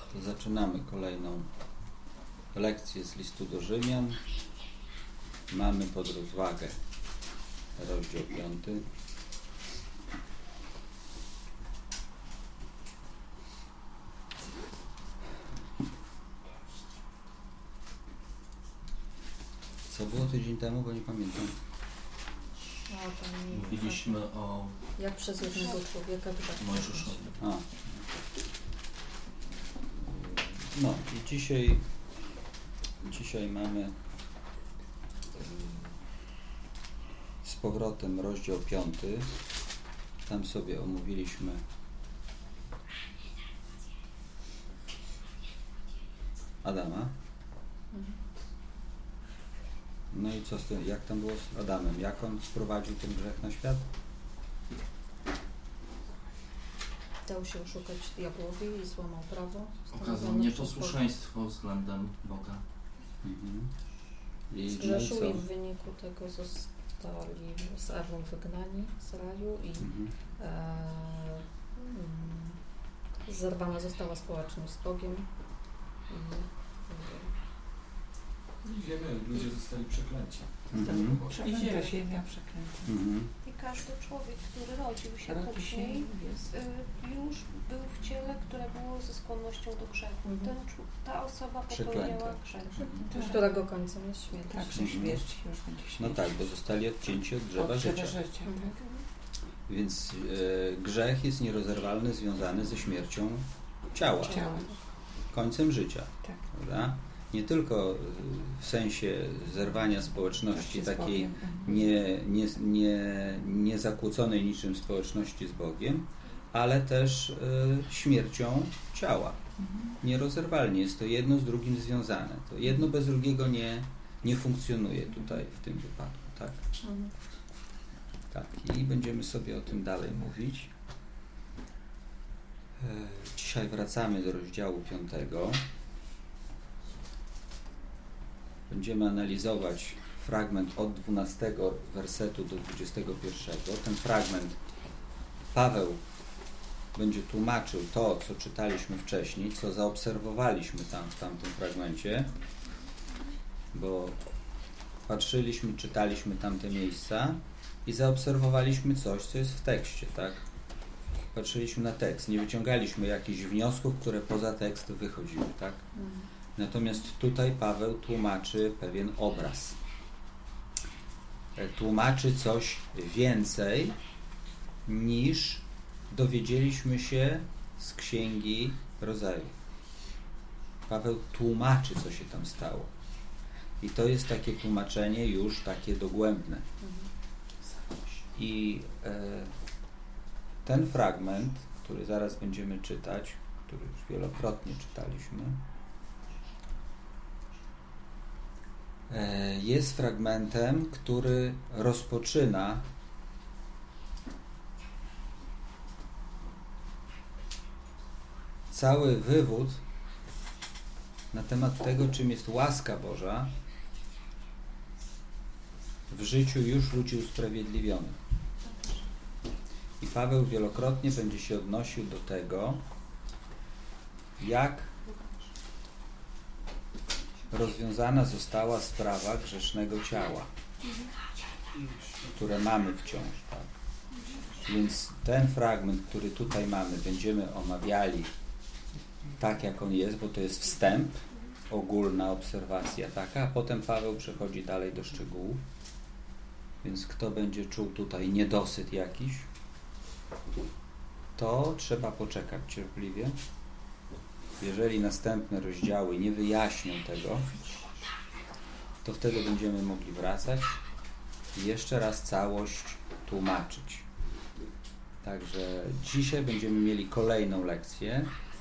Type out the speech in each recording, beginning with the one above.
To zaczynamy kolejną lekcję z listu do Rzymian. Mamy pod rozwagę rozdział 5. Co było tydzień temu, bo nie pamiętam. Mówiliśmy o... Jak przez jednego człowieka grzech. Mojżeszowi. No i dzisiaj mamy z powrotem rozdział 5. Tam sobie omówiliśmy Adama. No i co z tym, jak tam było z Adamem? Jak on sprowadził ten grzech na świat? Dał się oszukać diabłowi i złamał prawo. Okazał nieposłuszeństwo względem Boga. Zgrzeszył i w wyniku tego zostali z Ewą wygnani z raju i zerwana została społeczność z Bogiem. Ziemia, ludzie zostali przeklęci. I ziemia przeklęta. I każdy człowiek, który rodził się później, już był w ciele, które było ze skłonnością do grzechu. Ta osoba popełniała grzech. Którego końcem jest śmierć. Tak, że śmierć już będzie śmierć. No tak, bo zostali odcięci od drzewa życia. Więc grzech jest nierozerwalnie związany ze śmiercią ciała. Końcem życia. Tak. Prawda? Nie tylko w sensie zerwania społeczności takiej nie zakłóconej niczym społeczności z Bogiem, ale też śmiercią ciała. Nierozerwalnie jest to jedno z drugim związane. To jedno bez drugiego nie funkcjonuje tutaj w tym wypadku. Tak? Tak. I będziemy sobie o tym dalej mówić. Dzisiaj wracamy do rozdziału 5. Będziemy analizować fragment od 12 wersetu do 21. Ten fragment Paweł będzie tłumaczył to, co czytaliśmy wcześniej, co zaobserwowaliśmy tam w tamtym fragmencie, bo patrzyliśmy, czytaliśmy tamte miejsca i zaobserwowaliśmy coś, co jest w tekście, tak? Patrzyliśmy na tekst, nie wyciągaliśmy jakichś wniosków, które poza tekst wychodziły, tak? Natomiast tutaj Paweł tłumaczy pewien obraz. Tłumaczy coś więcej niż dowiedzieliśmy się z Księgi Rodzaju. Paweł tłumaczy, co się tam stało. I to jest takie tłumaczenie już takie dogłębne. I ten fragment, który zaraz będziemy czytać, który już wielokrotnie czytaliśmy, jest fragmentem, który rozpoczyna cały wywód na temat tego, czym jest łaska Boża w życiu już ludzi usprawiedliwionych. I Paweł wielokrotnie będzie się odnosił do tego, jak rozwiązana została sprawa grzesznego ciała, które mamy wciąż. Tak? Więc ten fragment, który tutaj mamy, będziemy omawiali tak, jak on jest, bo to jest wstęp, ogólna obserwacja taka, a potem Paweł przechodzi dalej do szczegółów. Więc kto będzie czuł tutaj niedosyt jakiś, to trzeba poczekać cierpliwie. Jeżeli następne rozdziały nie wyjaśnią tego, to wtedy będziemy mogli wracać i jeszcze raz całość tłumaczyć. Także dzisiaj będziemy mieli kolejną lekcję.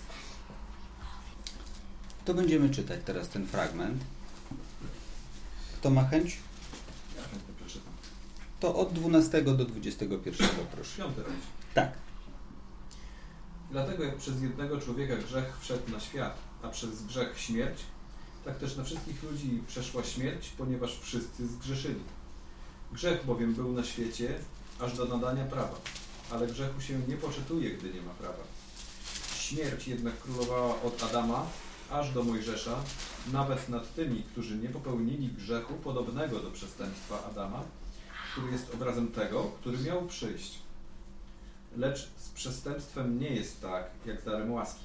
To będziemy czytać teraz ten fragment. Kto ma chęć? Ja chętnie przeczytam. To od 12 do 21, proszę. 5. rozdział. Tak. Dlatego jak przez jednego człowieka grzech wszedł na świat, a przez grzech śmierć, tak też na wszystkich ludzi przeszła śmierć, ponieważ wszyscy zgrzeszyli. Grzech bowiem był na świecie, aż do nadania prawa, ale grzechu się nie poczytuje, gdy nie ma prawa. śmierć jednak królowała od Adama aż do Mojżesza, nawet nad tymi, którzy nie popełnili grzechu podobnego do przestępstwa Adama, który jest obrazem tego, który miał przyjść. Lecz z przestępstwem nie jest tak, jak z darem łaski.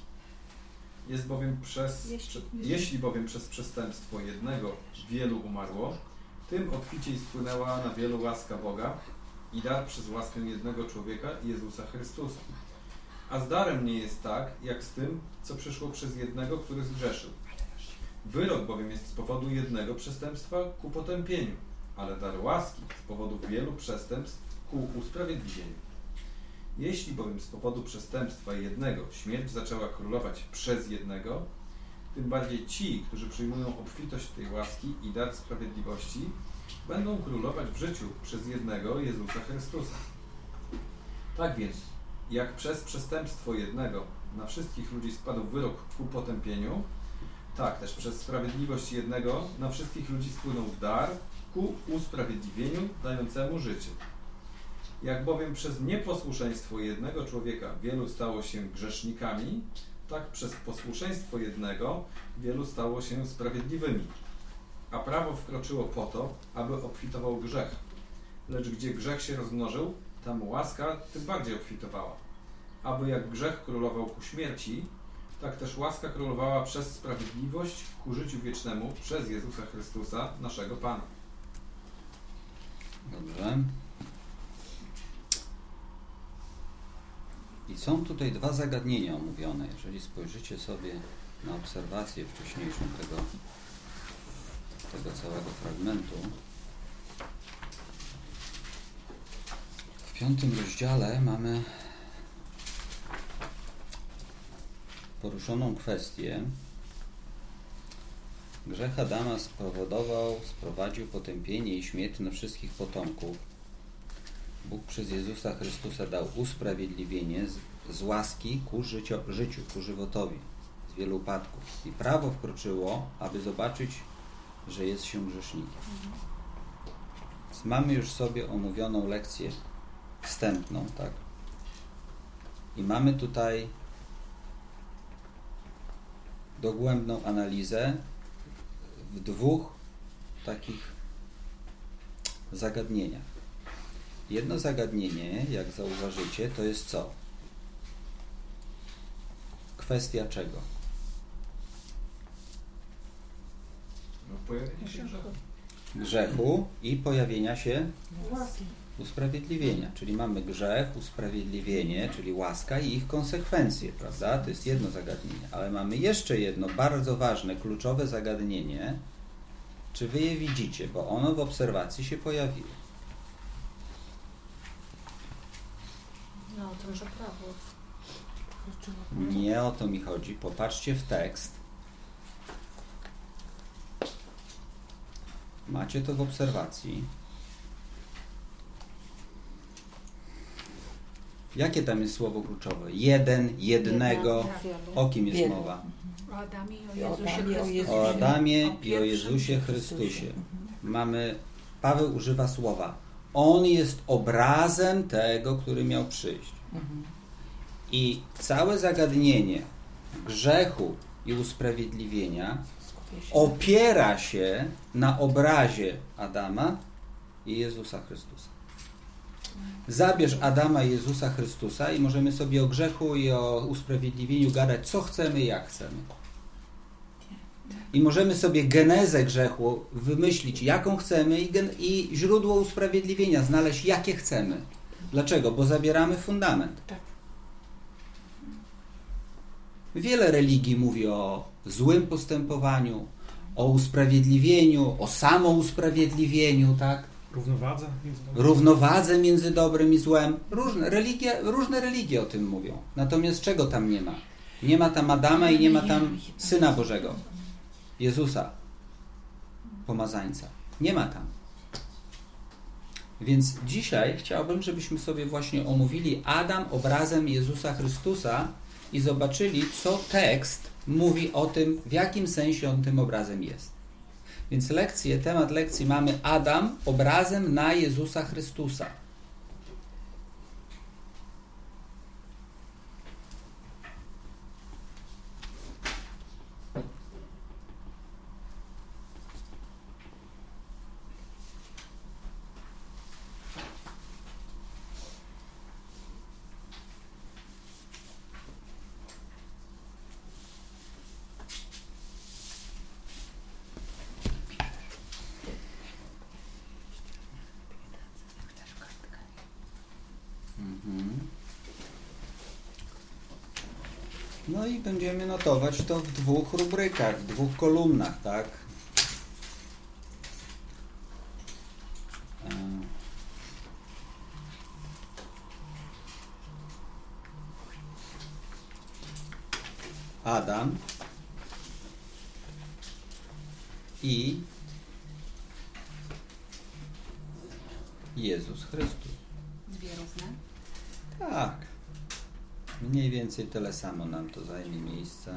Jeśli bowiem przez przestępstwo jednego wielu umarło, tym obficiej spłynęła na wielu łaska Boga i dar przez łaskę jednego człowieka, Jezusa Chrystusa. A z darem nie jest tak, jak z tym, co przyszło przez jednego, który zgrzeszył. Wyrok bowiem jest z powodu jednego przestępstwa ku potępieniu, ale dar łaski z powodu wielu przestępstw ku usprawiedliwieniu. Jeśli bowiem z powodu przestępstwa jednego śmierć zaczęła królować przez jednego, tym bardziej ci, którzy przyjmują obfitość tej łaski i dar sprawiedliwości, będą królować w życiu przez jednego Jezusa Chrystusa. Tak więc, jak przez przestępstwo jednego na wszystkich ludzi spadł wyrok ku potępieniu, tak też przez sprawiedliwość jednego na wszystkich ludzi spłynął dar ku usprawiedliwieniu dającemu życie. Jak bowiem przez nieposłuszeństwo jednego człowieka wielu stało się grzesznikami, tak przez posłuszeństwo jednego wielu stało się sprawiedliwymi. A prawo wkroczyło po to, aby obfitował grzech. Lecz gdzie grzech się rozmnożył, tam łaska tym bardziej obfitowała. Aby jak grzech królował ku śmierci, tak też łaska królowała przez sprawiedliwość ku życiu wiecznemu przez Jezusa Chrystusa, naszego Pana. Dobrze. I są tutaj dwa zagadnienia omówione. Jeżeli spojrzycie sobie na obserwację wcześniejszą tego całego fragmentu, w 5 rozdziale mamy poruszoną kwestię. Grzech Adama sprowadził potępienie i śmierć na wszystkich potomków. Bóg przez Jezusa Chrystusa dał usprawiedliwienie z łaski ku życiu, ku żywotowi, z wielu upadków. I prawo wkroczyło, aby zobaczyć, że jest się grzesznikiem. Więc mamy już sobie omówioną lekcję wstępną, tak? I mamy tutaj dogłębną analizę w dwóch takich zagadnieniach. Jedno zagadnienie, jak zauważycie, to jest co? Kwestia czego? No, pojawienie się Grzechu i pojawienia się usprawiedliwienia. Czyli mamy grzech, usprawiedliwienie, czyli łaska i ich konsekwencje, prawda? To jest jedno zagadnienie. Ale mamy jeszcze jedno bardzo ważne, kluczowe zagadnienie. Czy wy je widzicie? Bo ono w obserwacji się pojawiło. No, o tym, że prawo. Nie o to mi chodzi. Popatrzcie w tekst. Macie to w obserwacji. Jakie tam jest słowo kluczowe? Jednego. O kim jest mowa? O Adamie i o Jezusie Chrystusie. O Adamie i o Jezusie Chrystusie. Paweł używa słowa. On jest obrazem tego, który miał przyjść. I całe zagadnienie grzechu i usprawiedliwienia opiera się na obrazie Adama i Jezusa Chrystusa. Zabierz Adama i Jezusa Chrystusa i możemy sobie o grzechu i o usprawiedliwieniu gadać co chcemy, jak chcemy. I możemy sobie genezę grzechu wymyślić, jaką chcemy i źródło usprawiedliwienia znaleźć, jakie chcemy. Dlaczego? Bo zabieramy fundament. Wiele religii mówi o złym postępowaniu, o usprawiedliwieniu, o samousprawiedliwieniu, tak? Równowadze między dobrym i złem. Różne religie o tym mówią. Natomiast czego tam nie ma? Nie ma tam Adama i nie ma tam Syna Bożego, Jezusa, pomazańca. Nie ma tam. Więc dzisiaj chciałbym, żebyśmy sobie właśnie omówili Adam obrazem Jezusa Chrystusa i zobaczyli, co tekst mówi o tym, w jakim sensie on tym obrazem jest. Więc temat lekcji mamy Adam obrazem na Jezusa Chrystusa. No i będziemy notować to w 2 rubrykach, w 2 kolumnach, tak? Adam i Jezus Chrystus. 2 równe? Tak. Mniej więcej tyle samo nam to zajmie miejsca.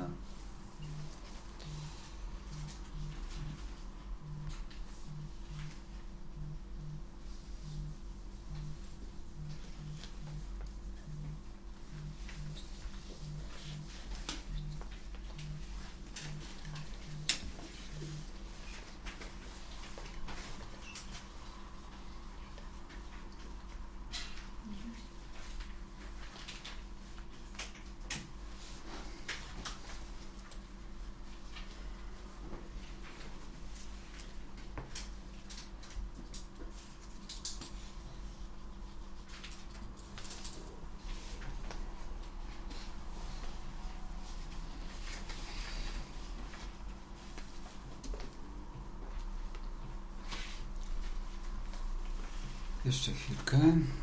Jeszcze chwilkę.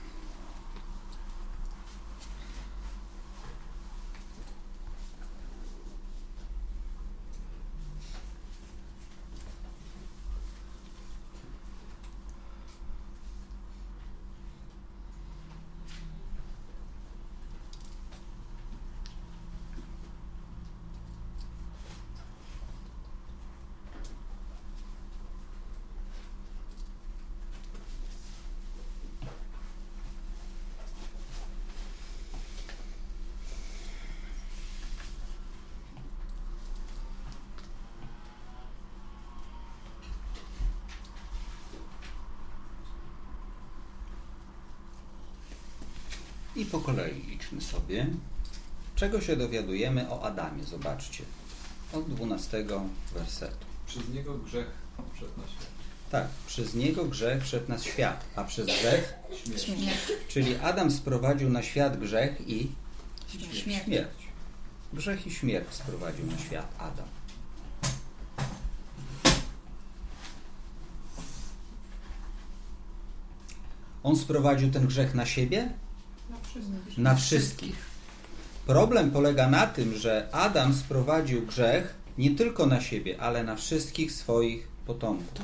I po kolei idźmy sobie. Czego się dowiadujemy o Adamie? Zobaczcie. Od 12 wersetu. Przez niego grzech wszedł na świat. Tak, przez niego grzech wszedł na świat, a przez grzech Śmierć. Czyli Adam sprowadził na świat grzech i Śmierć. Grzech i śmierć sprowadził na świat Adam. On sprowadził ten grzech na siebie? Na wszystkich. Problem polega na tym, że Adam sprowadził grzech nie tylko na siebie, ale na wszystkich swoich potomków.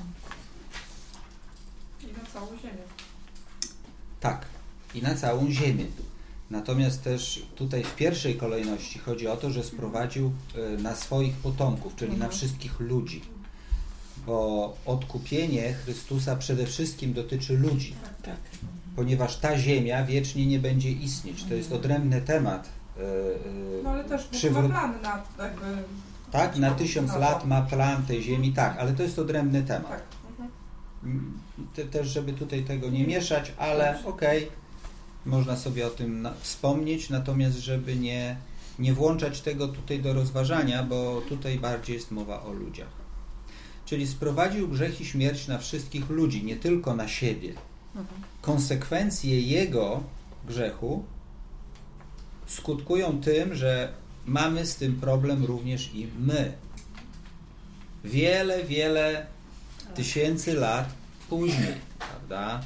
I na całą ziemię. Tak, i na całą ziemię. Natomiast też tutaj w pierwszej kolejności chodzi o to, że sprowadził na swoich potomków, czyli na wszystkich ludzi. Bo odkupienie Chrystusa przede wszystkim dotyczy ludzi. Tak. Ponieważ ta ziemia wiecznie nie będzie istnieć. To jest odrębny temat. No ale też Bóg ma plan na jakby... Tak, na 1000 lat ma plan tej ziemi, tak, ale to jest odrębny temat. Tak. Też, żeby tutaj tego nie mieszać, ale okej, można sobie o tym wspomnieć, natomiast żeby nie włączać tego tutaj do rozważania, bo tutaj bardziej jest mowa o ludziach. Czyli sprowadził grzech i śmierć na wszystkich ludzi, nie tylko na siebie. Konsekwencje jego grzechu skutkują tym, że mamy z tym problem również i my. Wiele, wiele tysięcy lat później, prawda?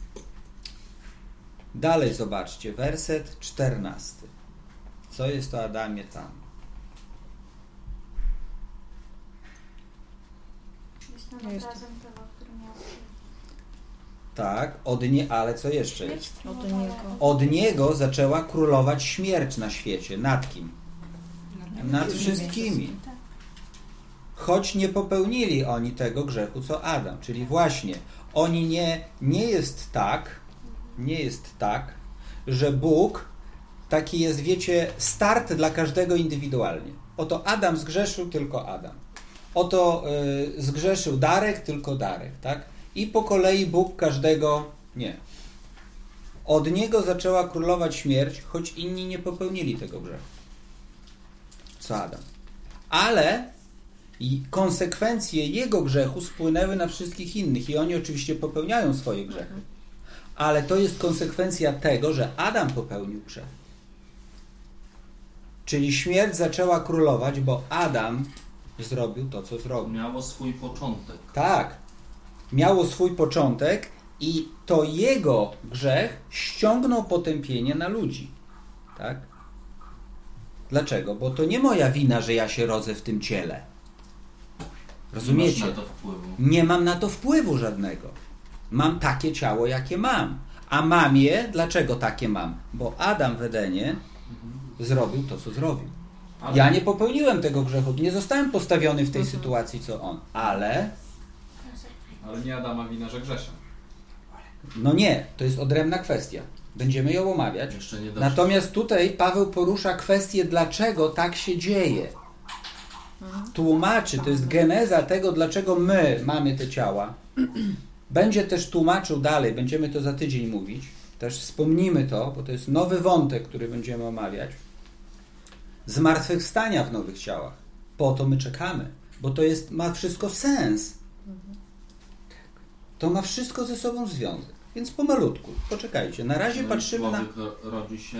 Dalej zobaczcie, werset 14. Co jest o Adamie tam? Jest nam obrazem tego, który miał przyjść. Tak, ale co jeszcze jest? Od Od niego zaczęła królować śmierć na świecie. Nad kim? Nad wszystkimi. Choć nie popełnili oni tego grzechu, co Adam. Czyli właśnie, oni nie jest tak, że Bóg taki jest, wiecie, start dla każdego indywidualnie. Oto Adam zgrzeszył, tylko Adam. Oto zgrzeszył Darek, tylko Darek, tak? I po kolei Bóg każdego nie. Od niego zaczęła królować śmierć, choć inni nie popełnili tego grzechu. Co Adam. Ale i konsekwencje jego grzechu spłynęły na wszystkich innych i oni oczywiście popełniają swoje grzechy. Ale to jest konsekwencja tego, że Adam popełnił grzech. Czyli śmierć zaczęła królować, bo Adam zrobił to, co zrobił. Miało swój początek. Tak. Miało swój początek i to jego grzech ściągnął potępienie na ludzi. Tak? Dlaczego? Bo to nie moja wina, że ja się rodzę w tym ciele. Rozumiecie? Nie masz na to wpływu. Nie mam na to wpływu żadnego. Mam takie ciało, jakie mam. A mam je, dlaczego takie mam? Bo Adam w Edenie zrobił to, co zrobił. Ale... Ja nie popełniłem tego grzechu, nie zostałem postawiony w tej sytuacji, co on. Ale nie Adama wina, że grzeszę. no nie, to jest odrębna kwestia. Będziemy ją omawiać. Jeszcze nie doszło. Natomiast tutaj Paweł porusza kwestię, dlaczego tak się dzieje. Tłumaczy, to jest geneza tego, dlaczego my mamy te ciała. Będzie też tłumaczył dalej, będziemy to za tydzień mówić. Też wspomnimy to, bo to jest nowy wątek, który będziemy omawiać. Zmartwychwstania w nowych ciałach. Po to my czekamy, bo to ma wszystko sens. To ma wszystko ze sobą związek. Więc pomalutku, poczekajcie. Na razie patrzymy na... Człowiek rodzi się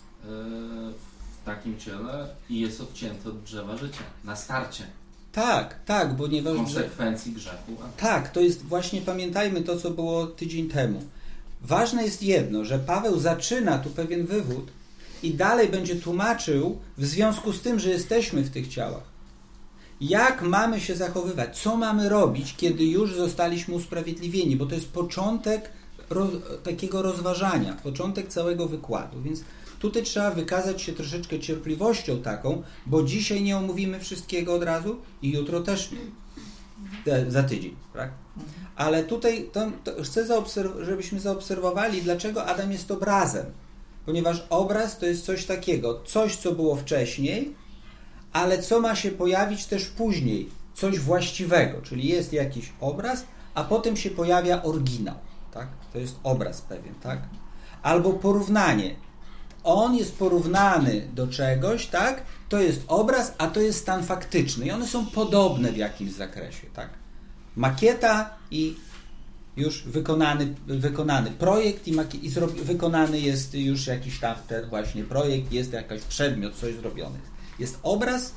w takim ciele i jest odcięty od drzewa życia. Na starcie. Tak, bo nie W konsekwencji grzechu. Tak, to jest właśnie, pamiętajmy to, co było tydzień temu. Ważne jest jedno, że Paweł zaczyna tu pewien wywód i dalej będzie tłumaczył w związku z tym, że jesteśmy w tych ciałach. Jak mamy się zachowywać? Co mamy robić, kiedy już zostaliśmy usprawiedliwieni? Bo to jest początek takiego rozważania, początek całego wykładu. Więc tutaj trzeba wykazać się troszeczkę cierpliwością taką, bo dzisiaj nie omówimy wszystkiego od razu i jutro też nie. Za tydzień, tak? Ale tutaj to chcę, żebyśmy zaobserwowali, dlaczego Adam jest obrazem. Ponieważ obraz to jest coś takiego, coś, co było wcześniej, ale co ma się pojawić też później, coś właściwego, czyli jest jakiś obraz, a potem się pojawia oryginał, tak? To jest obraz pewien, tak? Albo porównanie. On jest porównany do czegoś, tak? To jest obraz, a to jest stan faktyczny i one są podobne w jakimś zakresie, tak? Makieta i już wykonany projekt i wykonany jest już jakiś tam ten właśnie projekt, jest jakiś przedmiot, coś zrobiony. Jest obraz,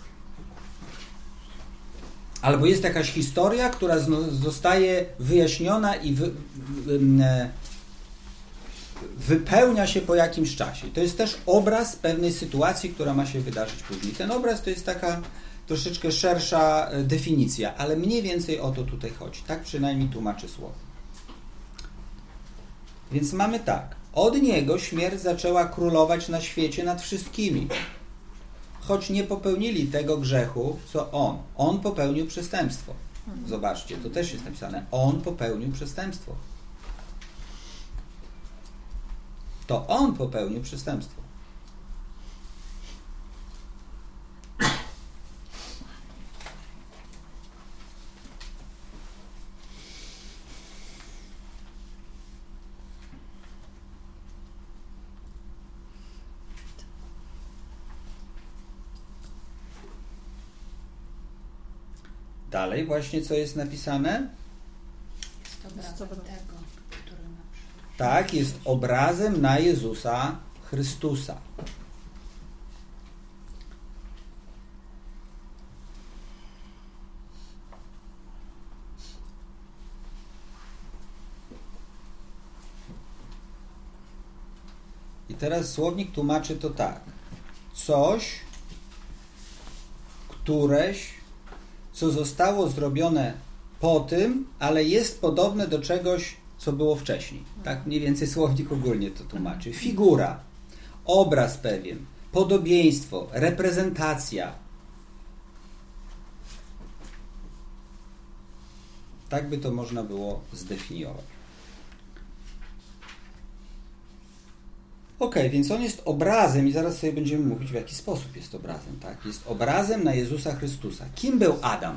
albo jest jakaś historia, która zostaje wyjaśniona i wypełnia się po jakimś czasie. To jest też obraz pewnej sytuacji, która ma się wydarzyć później. Ten obraz to jest taka troszeczkę szersza definicja, ale mniej więcej o to tutaj chodzi. Tak przynajmniej tłumaczy słowo. Więc mamy tak. Od niego śmierć zaczęła królować na świecie nad wszystkimi. Choć nie popełnili tego grzechu, co on. On popełnił przestępstwo. Zobaczcie, to też jest napisane. On popełnił przestępstwo. To on popełnił przestępstwo. Dalej właśnie co jest napisane? Jest obrazem tego, który ma przyjść. Tak, jest obrazem na Jezusa Chrystusa. I teraz słownik tłumaczy to tak. Coś, któreś, co zostało zrobione po tym, ale jest podobne do czegoś, co było wcześniej. Tak mniej więcej słownik ogólnie to tłumaczy. Figura, obraz pewien, podobieństwo, reprezentacja. Tak by to można było zdefiniować. Ok, więc on jest obrazem i zaraz sobie będziemy mówić, w jaki sposób jest obrazem. Tak? Jest obrazem na Jezusa Chrystusa. Kim był Adam?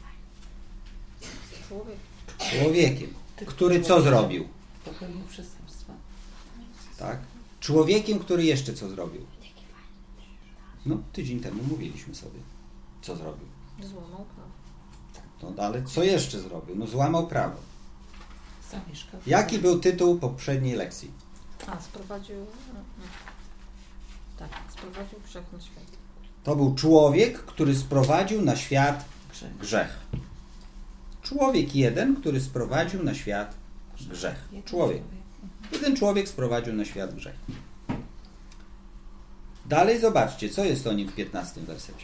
Człowiekiem. Który co zrobił? Popełnił przestępstwa. Tak? Człowiekiem, który jeszcze co zrobił? No, tydzień temu mówiliśmy sobie, co zrobił. Złamał prawo. Tak, no, ale co jeszcze zrobił? No, złamał prawo. Zamieszkał. Jaki był tytuł poprzedniej lekcji? Sprowadził... Tak, sprowadził grzech na świat. To był człowiek, który sprowadził na świat grzech. Człowiek jeden, który sprowadził na świat grzech. Człowiek. Jeden człowiek sprowadził na świat grzech. Dalej zobaczcie, co jest o nim w 15 wersecie.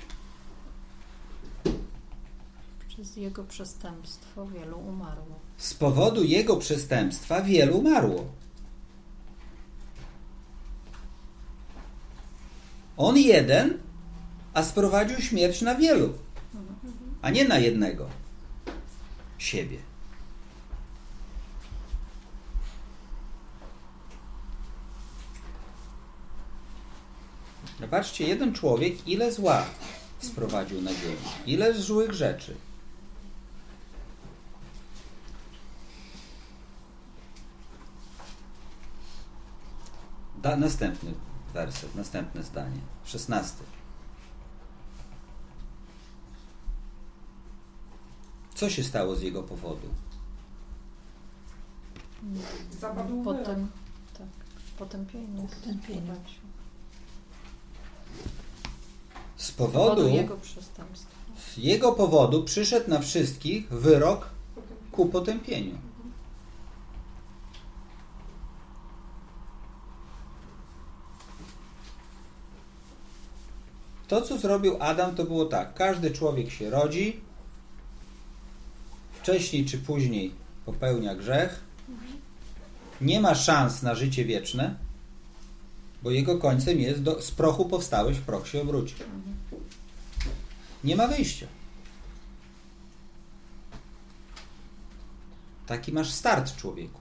Przez jego przestępstwo wielu umarło. Z powodu jego przestępstwa wielu umarło. On jeden, a sprowadził śmierć na wielu, a nie na jednego siebie. Zobaczcie, jeden człowiek ile zła sprowadził na ziemię, ile złych rzeczy. Następny werset, następne zdanie, 16. Co się stało z jego powodu? Zapadł Potem, tak, potępienie. Z powodu jego przestępstwa. Z jego powodu przyszedł na wszystkich wyrok ku potępieniu. To, co zrobił Adam, to było tak. Każdy człowiek się rodzi, wcześniej czy później popełnia grzech, nie ma szans na życie wieczne, bo jego końcem jest z prochu powstałeś, w proch się obróci. Nie ma wyjścia. Taki masz start, człowieku.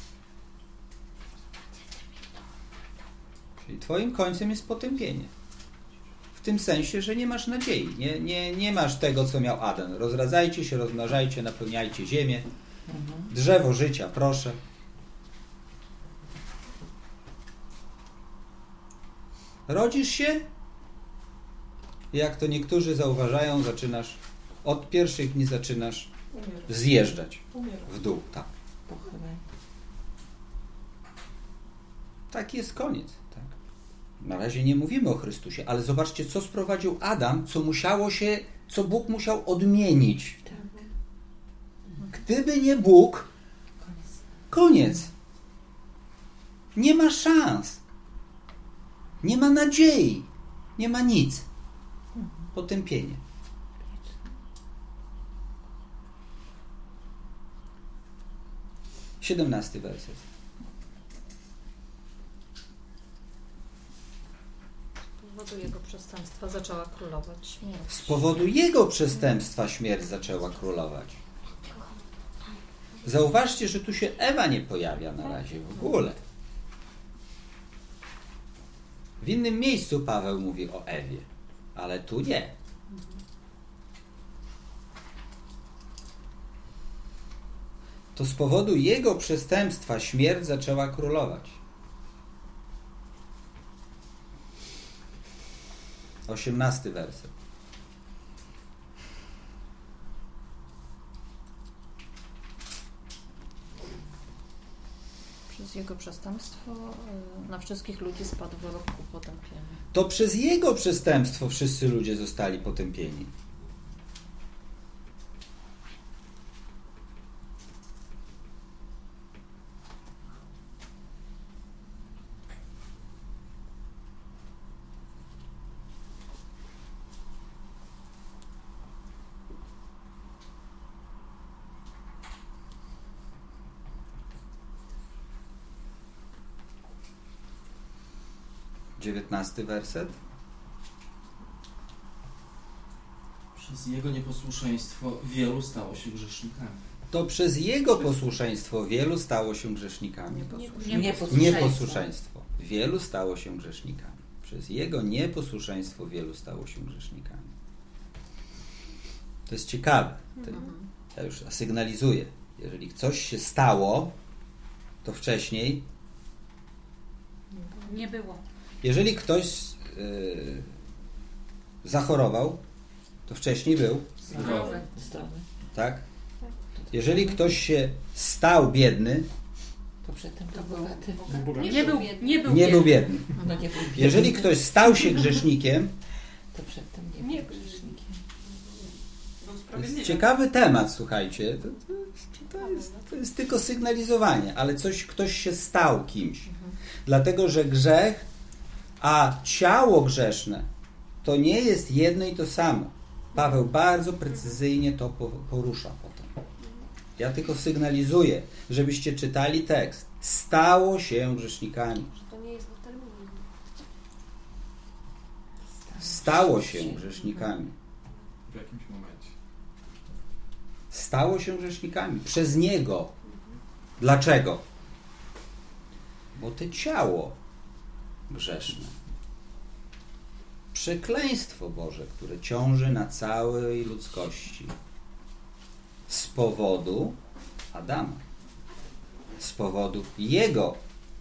Czyli twoim końcem jest potępienie. W tym sensie, że nie masz nadziei. Nie masz tego, co miał Adam. Rozradzajcie się, rozmnażajcie, napełniajcie ziemię. Drzewo życia, proszę. Rodzisz się? Jak to niektórzy zauważają, zaczynasz od pierwszych dni zaczynasz zjeżdżać w dół. Tak. Taki jest koniec. Tak. Na razie nie mówimy o Chrystusie, ale zobaczcie, co sprowadził Adam, co Bóg musiał odmienić. Gdyby nie Bóg, koniec. Nie ma szans. Nie ma nadziei. Nie ma nic. Potępienie. Siedemnasty werset. Z powodu jego przestępstwa zaczęła królować śmierć. Z powodu jego przestępstwa śmierć zaczęła królować. Zauważcie, że tu się Ewa nie pojawia na razie w ogóle. W innym miejscu Paweł mówi o Ewie, ale tu nie. To z powodu jego przestępstwa śmierć zaczęła królować. 18 werset. Przez jego przestępstwo na wszystkich ludzi spadł wyrok ku potępieniu. To przez jego przestępstwo wszyscy ludzie zostali potępieni. Dziewiętnasty werset. Przez jego nieposłuszeństwo wielu stało się grzesznikami. To przez jego posłuszeństwo wielu stało się grzesznikami. Nieposłuszeństwo. Wielu stało się grzesznikami. Przez jego nieposłuszeństwo wielu stało się grzesznikami. To jest ciekawe. Ja już sygnalizuję. Jeżeli coś się stało, to wcześniej nie było. Jeżeli ktoś zachorował, to wcześniej był Zdrowy. Tak? Jeżeli ktoś się stał biedny, to przedtem to bogaty. Nie był biedny. Jeżeli ktoś stał się grzesznikiem, To przedtem Nie był grzesznikiem. To jest ciekawy temat, słuchajcie. To jest tylko sygnalizowanie, ale ktoś się stał kimś. Dlatego, że grzech, a ciało grzeszne to nie jest jedno i to samo. Paweł bardzo precyzyjnie to porusza potem. Ja tylko sygnalizuję, żebyście czytali tekst. Stało się grzesznikami. To nie jest do terminu. Stało się grzesznikami. W jakimś momencie. Stało się grzesznikami. Przez Niego. Dlaczego? Bo to ciało grzeszne. Przekleństwo Boże, które ciąży na całej ludzkości. Z powodu Adama. Z powodu jego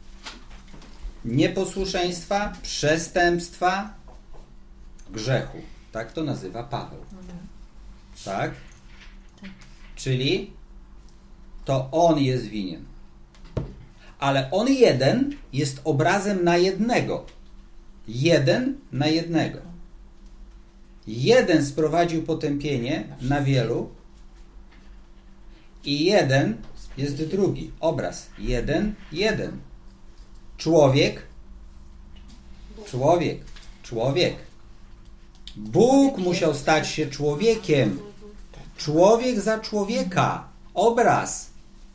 nieposłuszeństwa, przestępstwa, grzechu. Tak to nazywa Paweł. Tak? Czyli to on jest winien. Ale on jeden jest obrazem na jednego. Jeden na jednego. Jeden sprowadził potępienie na wielu i jeden jest drugi. Obraz. Jeden. Człowiek. Bóg musiał stać się człowiekiem. Człowiek za człowieka. Obraz.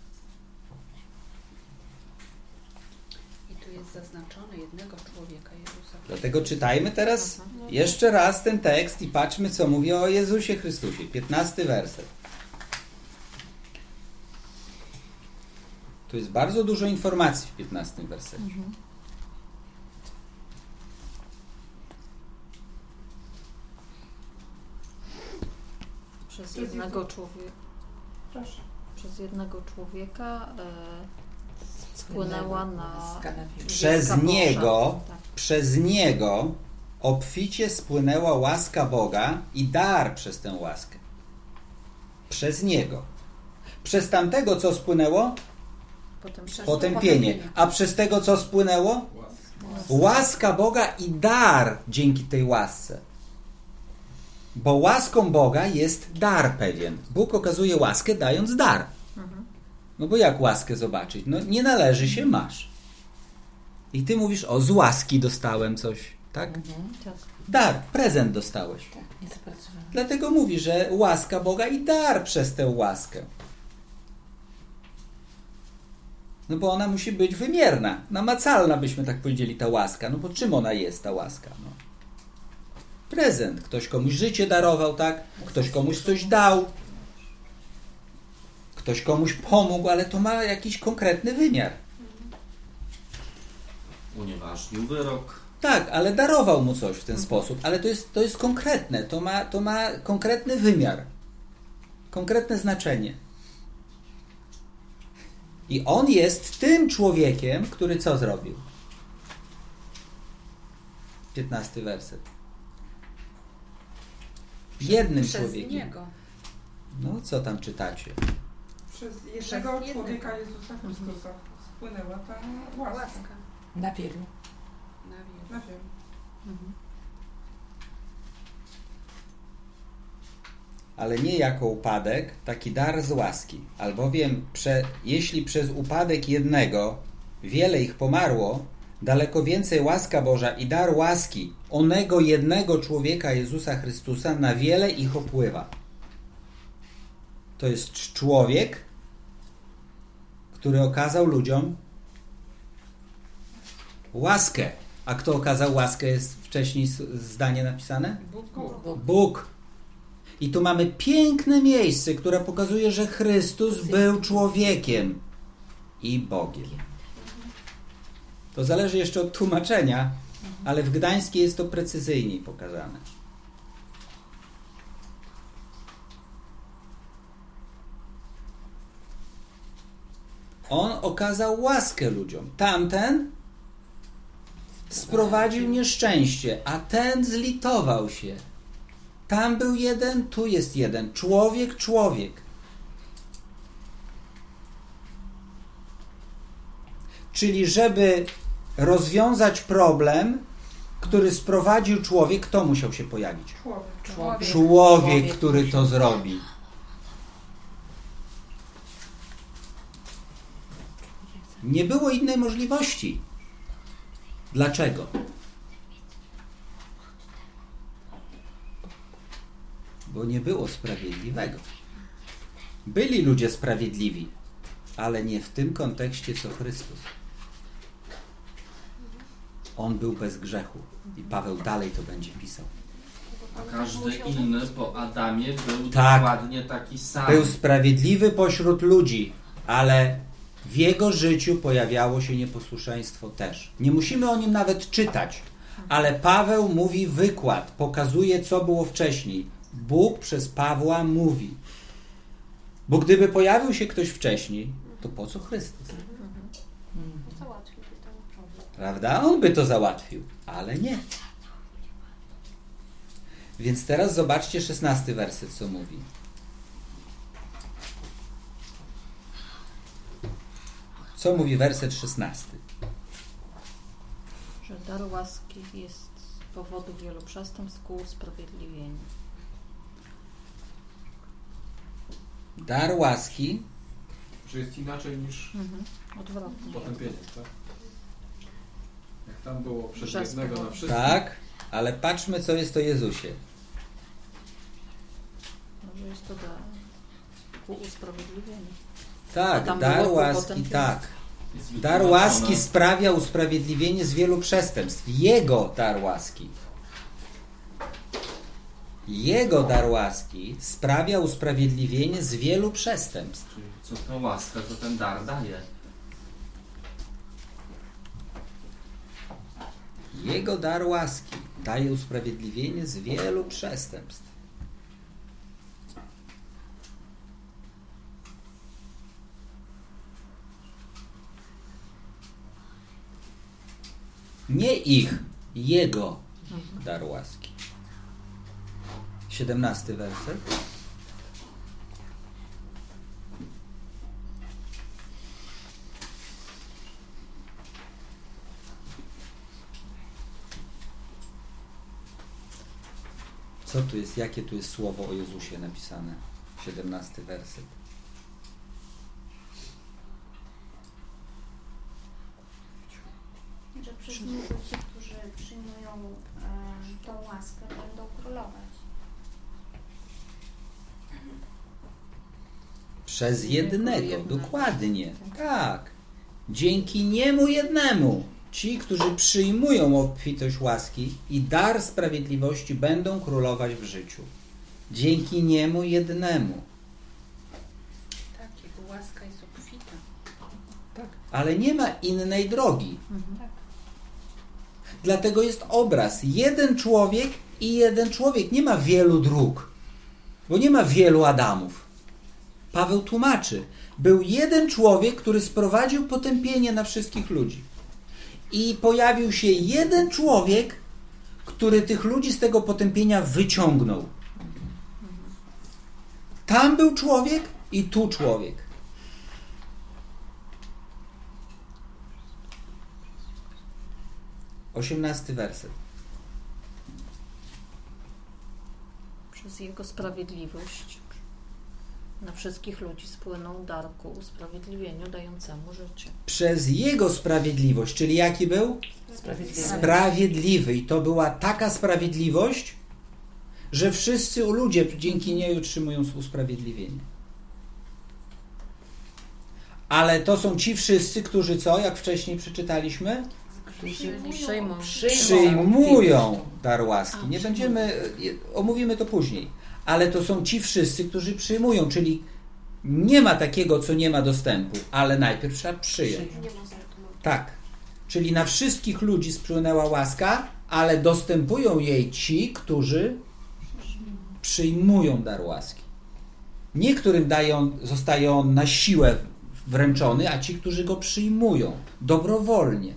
I tu jest zaznaczone jednego człowieka, Jezusa. Dlatego czytajmy teraz jeszcze raz ten tekst i patrzmy, co mówi o Jezusie Chrystusie. 15 werset. Tu jest bardzo dużo informacji w 15 wersecie. Przez jednego człowieka. Proszę. Przez jednego człowieka spłynęła na przez niego obficie spłynęła łaska Boga i dar przez tę łaskę. Przez niego. Przez tamtego co spłynęło? Potępienie. A przez tego co spłynęło? Łaska Boga i dar dzięki tej łasce. Bo łaską Boga jest dar pewien. Bóg okazuje łaskę dając dar. No bo jak łaskę zobaczyć? No nie należy się, masz. I ty mówisz, z łaski dostałem coś, tak? Dar, prezent dostałeś. Tak, nie zapracowałem. Dlatego mówi, że łaska Boga i dar przez tę łaskę. No bo ona musi być wymierna, namacalna, byśmy tak powiedzieli, ta łaska. No bo czym ona jest, ta łaska? No. Prezent. Ktoś komuś życie darował, tak? Ktoś komuś coś dał. Ktoś komuś pomógł, ale to ma jakiś konkretny wymiar. Unieważnił wyrok. Tak, ale darował mu coś w ten sposób. Ale to jest konkretne. To ma konkretny wymiar. Konkretne znaczenie. I on jest tym człowiekiem, który co zrobił? 15 werset. Jednym przez człowiekiem. Niego. No, co tam czytacie? Przez jednego człowieka Jezusa Chrystusa spłynęła ta łaska. Na wielu. Na wielu. Ale nie jako upadek, taki dar z łaski. Albowiem, jeśli przez upadek jednego wiele ich pomarło, daleko więcej łaska Boża i dar łaski onego jednego człowieka Jezusa Chrystusa na wiele ich opływa. To jest człowiek, który okazał ludziom łaskę. A kto okazał łaskę, jest wcześniej zdanie napisane? Bóg. I tu mamy piękne miejsce, które pokazuje, że Chrystus był człowiekiem i Bogiem. To zależy jeszcze od tłumaczenia, ale w Gdańskiej jest to precyzyjniej pokazane. On okazał łaskę ludziom. Tamten sprowadził nieszczęście, a ten zlitował się. Tam był jeden, tu jest jeden. Człowiek. Czyli żeby rozwiązać problem, który sprowadził człowiek, kto musiał się pojawić? Człowiek. Człowiek, który to zrobi. Nie było innej możliwości. Dlaczego? Bo nie było sprawiedliwego. Byli ludzie sprawiedliwi, ale nie w tym kontekście, co Chrystus. On był bez grzechu. I Paweł dalej to będzie pisał. A każdy inny po Adamie był Tak. dokładnie taki sam. Był sprawiedliwy pośród ludzi, ale w jego życiu pojawiało się nieposłuszeństwo też. Nie musimy o nim nawet czytać, ale Paweł mówi wykład, pokazuje, co było wcześniej. Bóg przez Pawła mówi. Bo gdyby pojawił się ktoś wcześniej, to po co Chrystus? Załatwiłby ten problem. Prawda? On by to załatwił, ale nie. Więc teraz zobaczcie 16 werset, co mówi. Co mówi werset 16? Że dar łaski jest z powodu wielu przestępstw ku usprawiedliwieniu. Dar łaski, Że jest inaczej niż Odwrotnie. potępienie, tak? Jak tam było przez Przez jednego na powodu. wszystkich. tak? Ale patrzmy, co jest o Jezusie. Może jest to dar ku usprawiedliwieniu. Tak, Tam dar było łaski, potępienie. tak. Jest Dar wytłumaczone. łaski sprawia usprawiedliwienie z wielu przestępstw. Jego dar łaski. Jego dar łaski sprawia usprawiedliwienie z wielu przestępstw. Czyli co to łaska, to ten dar daje. Jego dar łaski daje usprawiedliwienie z wielu przestępstw. Nie ich, jego dar łaski. 17 werset. Co tu jest, jakie tu jest słowo o Jezusie napisane? 17 werset. Że przez niego ci, którzy przyjmują tą łaskę, będą królować. Przez jednego, dokładnie. Tak. Dzięki niemu jednemu ci, którzy przyjmują obfitość łaski i dar sprawiedliwości, będą królować w życiu. Dzięki niemu jednemu. Tak, jego łaska jest obfita. Ale nie ma innej drogi. Dlatego jest obraz. Jeden człowiek i jeden człowiek. Nie ma wielu dróg. Bo nie ma wielu Adamów. Paweł tłumaczy. Był jeden człowiek, który sprowadził potępienie na wszystkich ludzi. I pojawił się jeden człowiek, który tych ludzi z tego potępienia wyciągnął. Tam był człowiek i tu człowiek. Osiemnasty werset. Przez jego sprawiedliwość na wszystkich ludzi spłynął dar ku usprawiedliwieniu dającemu życie. Przez jego sprawiedliwość, czyli jaki był? Sprawiedliwy. I to była taka sprawiedliwość, że wszyscy ludzie dzięki niej otrzymują usprawiedliwienie. Ale to są ci wszyscy, którzy co? Jak wcześniej przeczytaliśmy? Przyjmują dar łaski. Nie będziemy, omówimy to później. Ale to są ci wszyscy, którzy przyjmują, czyli nie ma takiego, co nie ma dostępu, ale najpierw trzeba przyjąć. Tak. Czyli na wszystkich ludzi spłynęła łaska, ale dostępują jej ci, którzy przyjmują dar łaski. Niektórym zostaje on na siłę wręczony, a ci, którzy go przyjmują dobrowolnie.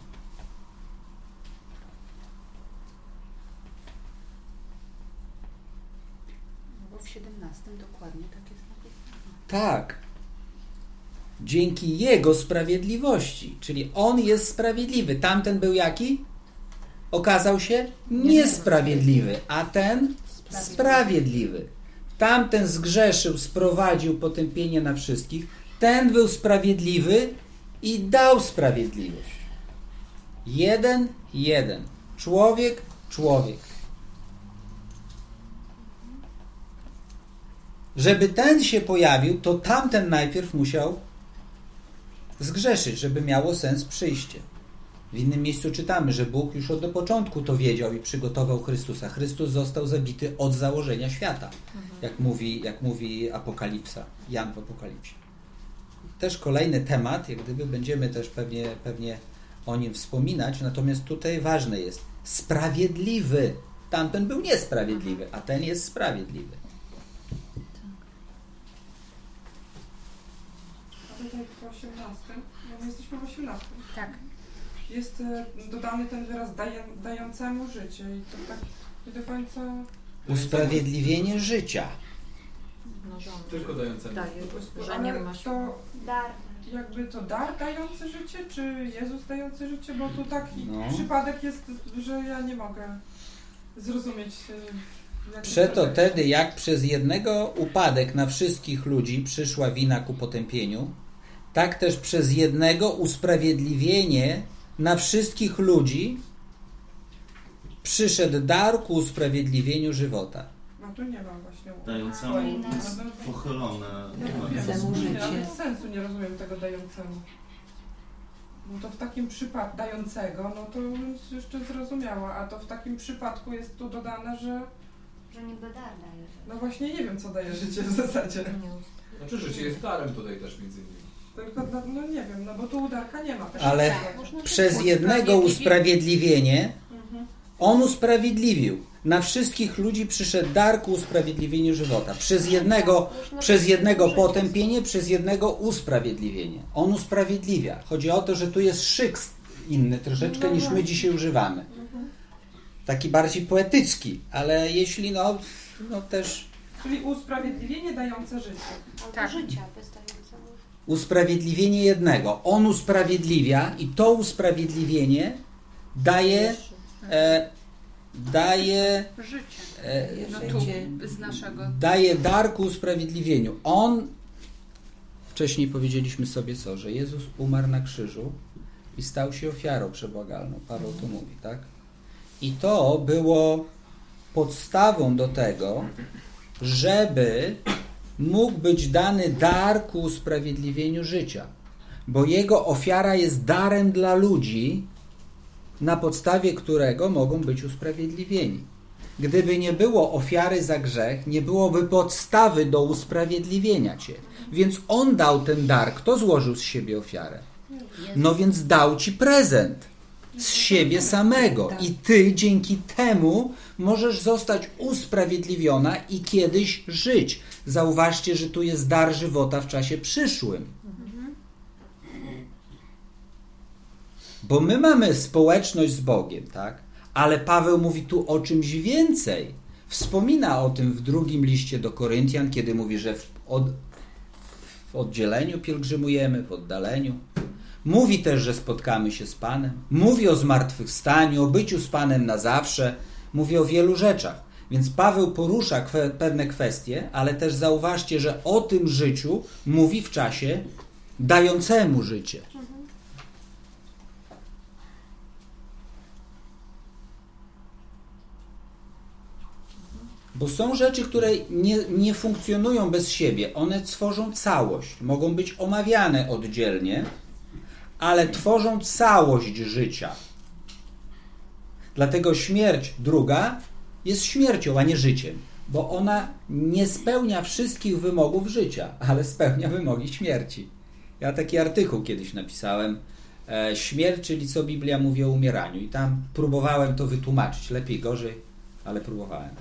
Bo w 17 dokładnie tak jest napisane. Tak. Dzięki jego sprawiedliwości. Czyli on jest sprawiedliwy. Tamten był jaki? okazał się niesprawiedliwy, a ten sprawiedliwy. Tamten zgrzeszył, sprowadził potępienie na wszystkich, ten był sprawiedliwy i dał sprawiedliwość. Jeden. Człowiek. Żeby ten się pojawił, to tamten najpierw musiał zgrzeszyć, żeby miało sens przyjście. W innym miejscu czytamy, że Bóg już od początku to wiedział i przygotował Chrystusa. Chrystus został zabity od założenia świata, jak mówi Apokalipsa, Jan w Apokalipsie. Też kolejny temat, jak gdyby będziemy też pewnie o nim wspominać, natomiast tutaj ważne jest sprawiedliwy. Tamten był niesprawiedliwy, a ten jest sprawiedliwy. A tutaj w 18, bo my jesteśmy w 18. Tak. Jest dodany ten wyraz dającemu życie i to tak nie do końca... Usprawiedliwienie życia. Tylko dającemu. Że nie masz... To Dar. jakby to dar dający życie, czy Jezus dający życie? Bo tu taki No. przypadek jest, że ja nie mogę zrozumieć. Przeto tedy, jak przez jednego upadek na wszystkich ludzi przyszła wina ku potępieniu, tak też przez jednego usprawiedliwienie na wszystkich ludzi przyszedł dar ku usprawiedliwieniu żywota. No tu nie mam właśnie. Dającemu pochylone. Ale sensu nie rozumiem tego dającemu. No to w takim przypadku dającego, no to już jeszcze zrozumiała, a to w takim przypadku jest tu dodane, że niby dar daje. no właśnie nie wiem, co daje życie w zasadzie. Znaczy życie jest darem tutaj też między innymi. Tylko, no nie wiem, no bo tu udarka nie ma. Też Ale przez jednego usprawiedliwienie on usprawiedliwił. Na wszystkich ludzi przyszedł dar ku usprawiedliwieniu żywota. Przez jednego potępienie, przez jednego usprawiedliwienie. On usprawiedliwia. Chodzi o to, że tu jest szyk inny troszeczkę niż my dzisiaj używamy. Taki bardziej poetycki, ale jeśli no też... Czyli usprawiedliwienie dające życie. Albo życia wystającemu. Usprawiedliwienie jednego. On usprawiedliwia i to usprawiedliwienie daje Życie. No tu z naszego... Daje dar ku usprawiedliwieniu. On, wcześniej powiedzieliśmy sobie co, że Jezus umarł na krzyżu i stał się ofiarą przebłagalną. Paweł to mówi, tak? I to było podstawą do tego, żeby mógł być dany dar ku usprawiedliwieniu życia. Bo Jego ofiara jest darem dla ludzi, na podstawie którego mogą być usprawiedliwieni. Gdyby nie było ofiary za grzech, nie byłoby podstawy do usprawiedliwienia Cię. Więc On dał ten dar. Kto złożył z siebie ofiarę? No więc dał Ci prezent z siebie samego. I Ty dzięki temu możesz zostać usprawiedliwiona i kiedyś żyć. Zauważcie, że tu jest dar żywota w czasie przyszłym. Bo my mamy społeczność z Bogiem, tak? Ale Paweł mówi tu o czymś więcej. Wspomina o tym w drugim liście do Koryntian, kiedy mówi, że w oddzieleniu pielgrzymujemy, w oddaleniu. Mówi też, że spotkamy się z Panem. Mówi o zmartwychwstaniu, o byciu z Panem na zawsze. Mówi o wielu rzeczach. Więc Paweł porusza pewne kwestie, ale też zauważcie, że o tym życiu mówi w czasie dającemu życie. Bo są rzeczy, które nie funkcjonują bez siebie. One tworzą całość. Mogą być omawiane oddzielnie, ale tworzą całość życia. Dlatego śmierć druga jest śmiercią, a nie życiem. Bo ona nie spełnia wszystkich wymogów życia, ale spełnia wymogi śmierci. Ja taki artykuł kiedyś napisałem. Śmierć, czyli co Biblia mówi o umieraniu. I tam próbowałem to wytłumaczyć. Lepiej, gorzej, ale próbowałem.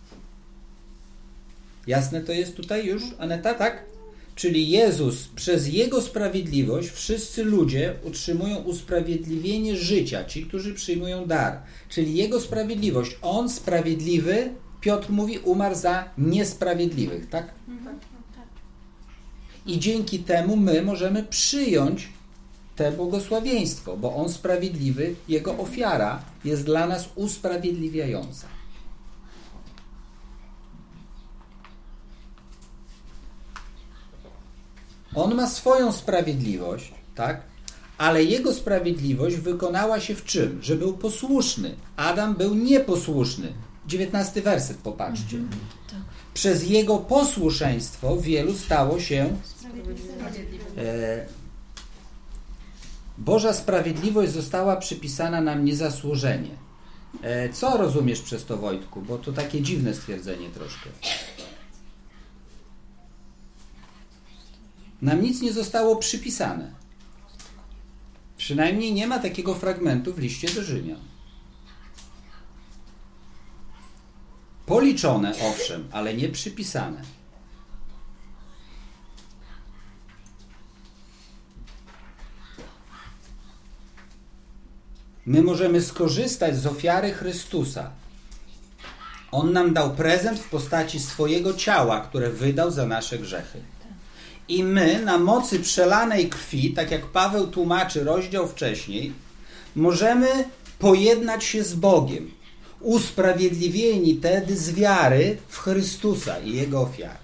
Jasne to jest tutaj już, Aneta, tak? Czyli Jezus, przez Jego sprawiedliwość wszyscy ludzie utrzymują usprawiedliwienie życia, ci, którzy przyjmują dar. Czyli Jego sprawiedliwość. On sprawiedliwy, Piotr mówi, umarł za niesprawiedliwych, tak? I dzięki temu my możemy przyjąć te błogosławieństwo, bo On sprawiedliwy, Jego ofiara jest dla nas usprawiedliwiająca. On ma swoją sprawiedliwość, tak? Ale Jego sprawiedliwość wykonała się w czym? Że był posłuszny. Adam był nieposłuszny. 19 werset, popatrzcie. Przez Jego posłuszeństwo wielu stało się Boża sprawiedliwość została przypisana nam niezasłużenie. Co rozumiesz przez to, Wojtku? Bo to takie dziwne stwierdzenie troszkę. Nam nic nie zostało przypisane. Przynajmniej nie ma takiego fragmentu w liście do Rzymian. Policzone, owszem, ale nie przypisane. My możemy skorzystać z ofiary Chrystusa. On nam dał prezent w postaci swojego ciała, które wydał za nasze grzechy. I my na mocy przelanej krwi, tak jak Paweł tłumaczy rozdział wcześniej, możemy pojednać się z Bogiem, usprawiedliwieni tedy z wiary w Chrystusa i Jego ofiarę.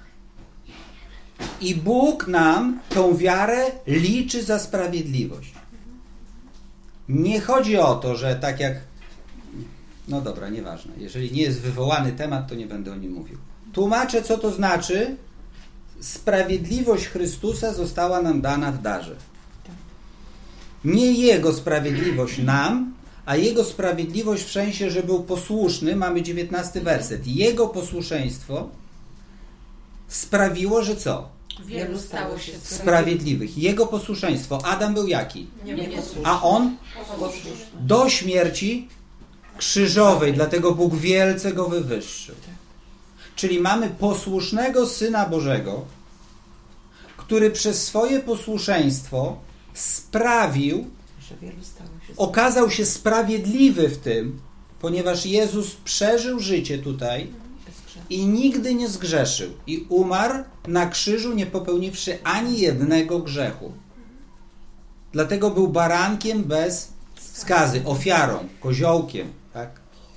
I Bóg nam tą wiarę liczy za sprawiedliwość. Nie chodzi o to, że tak jak... No dobra, nieważne. Jeżeli nie jest wywołany temat, to nie będę o nim mówił. Tłumaczę, co to znaczy. Sprawiedliwość Chrystusa została nam dana w darze. Nie Jego sprawiedliwość nam, a Jego sprawiedliwość w sensie, że był posłuszny. Mamy 19 werset. Jego posłuszeństwo sprawiło, że co? Wielu stało się sprawiedliwych. Jego posłuszeństwo. Adam był jaki? Nieposłuszny. A on? Do śmierci krzyżowej. Dlatego Bóg wielce go wywyższył. Czyli mamy posłusznego Syna Bożego, który przez swoje posłuszeństwo sprawił, okazał się sprawiedliwy w tym, ponieważ Jezus przeżył życie tutaj i nigdy nie zgrzeszył. I umarł na krzyżu, nie popełniwszy ani jednego grzechu. Dlatego był barankiem bez skazy, ofiarą, koziołkiem. Tak?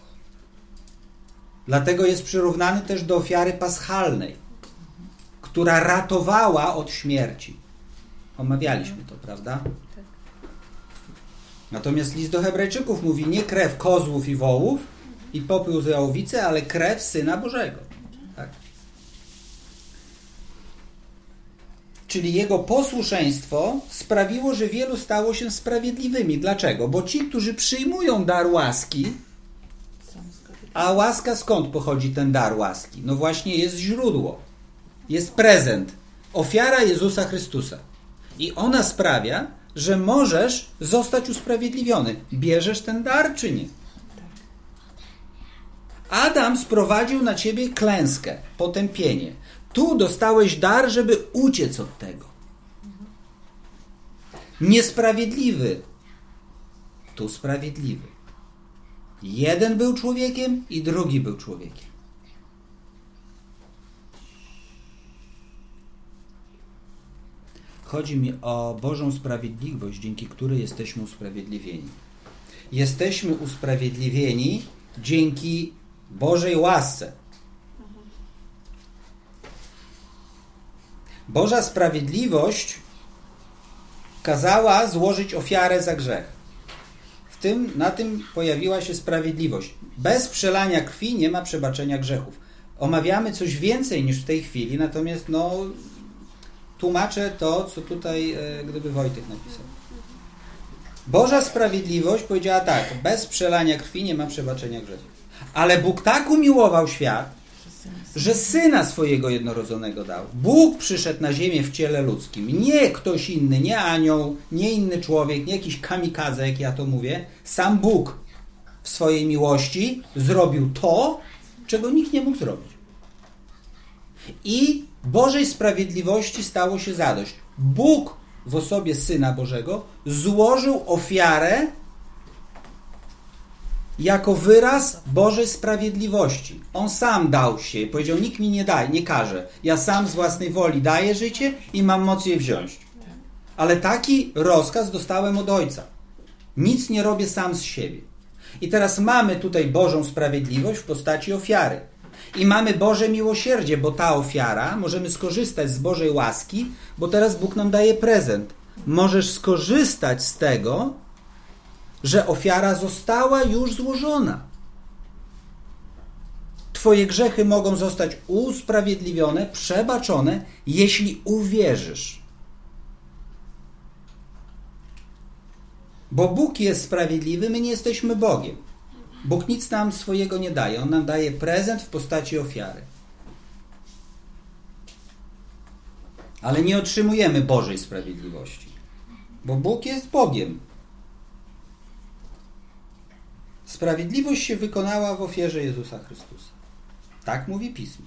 Dlatego jest przyrównany też do ofiary paschalnej, która ratowała od śmierci. Omawialiśmy to, prawda? Natomiast list do Hebrajczyków mówi nie krew kozłów i wołów i popył z jałowicy, ale krew Syna Bożego. Tak? Czyli Jego posłuszeństwo sprawiło, że wielu stało się sprawiedliwymi. Dlaczego? Bo ci, którzy przyjmują dar łaski, a łaska skąd pochodzi ten dar łaski? No właśnie jest źródło. Jest prezent. Ofiara Jezusa Chrystusa. I ona sprawia, że możesz zostać usprawiedliwiony. Bierzesz ten dar, czy nie? Adam sprowadził na ciebie klęskę, potępienie. Tu dostałeś dar, żeby uciec od tego. Niesprawiedliwy. Tu sprawiedliwy. Jeden był człowiekiem i drugi był człowiekiem. Chodzi mi o Bożą sprawiedliwość, dzięki której jesteśmy usprawiedliwieni. Jesteśmy usprawiedliwieni dzięki Bożej łasce. Boża sprawiedliwość kazała złożyć ofiarę za grzech. Na tym pojawiła się sprawiedliwość. Bez przelania krwi nie ma przebaczenia grzechów. Omawiamy coś więcej niż w tej chwili, natomiast tłumaczę to, co tutaj gdyby Wojtek napisał. Boża sprawiedliwość powiedziała tak, bez przelania krwi nie ma przebaczenia grzechów. Ale Bóg tak umiłował świat, że Syna swojego jednorodzonego dał. Bóg przyszedł na ziemię w ciele ludzkim. Nie ktoś inny, nie anioł, nie inny człowiek, nie jakiś kamikadze, jak ja to mówię. Sam Bóg w swojej miłości zrobił to, czego nikt nie mógł zrobić. I Bożej sprawiedliwości stało się zadość. Bóg w osobie Syna Bożego złożył ofiarę jako wyraz Bożej sprawiedliwości. On sam dał się. Powiedział, nikt mi nie każe. Ja sam z własnej woli daję życie i mam moc je wziąć. Ale taki rozkaz dostałem od Ojca. Nic nie robię sam z siebie. I teraz mamy tutaj Bożą sprawiedliwość w postaci ofiary. I mamy Boże miłosierdzie, bo ta ofiara, możemy skorzystać z Bożej łaski, bo teraz Bóg nam daje prezent. Możesz skorzystać z tego, że ofiara została już złożona. Twoje grzechy mogą zostać usprawiedliwione, przebaczone, jeśli uwierzysz. Bo Bóg jest sprawiedliwy, my nie jesteśmy Bogiem. Bóg nic nam swojego nie daje. On nam daje prezent w postaci ofiary. Ale nie otrzymujemy Bożej sprawiedliwości. Bo Bóg jest Bogiem. Sprawiedliwość się wykonała w ofierze Jezusa Chrystusa. Tak mówi Pismo.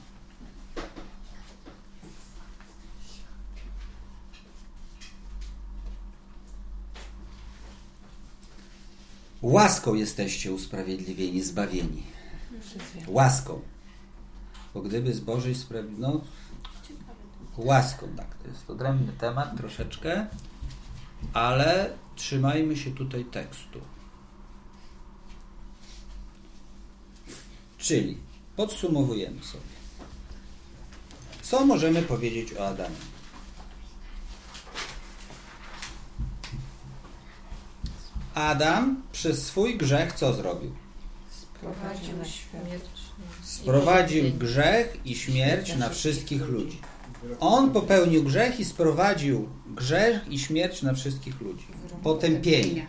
Łaską jesteście usprawiedliwieni, zbawieni. Łaską. Bo gdyby z Bożej sprawiedliwości... łaską, tak. To jest odrębny temat troszeczkę, ale trzymajmy się tutaj tekstu. Czyli podsumowujemy sobie. Co możemy powiedzieć o Adamie? Adam przez swój grzech co zrobił? Sprowadził grzech i śmierć na wszystkich ludzi. On popełnił grzech i sprowadził grzech i śmierć na wszystkich ludzi. Potępienie.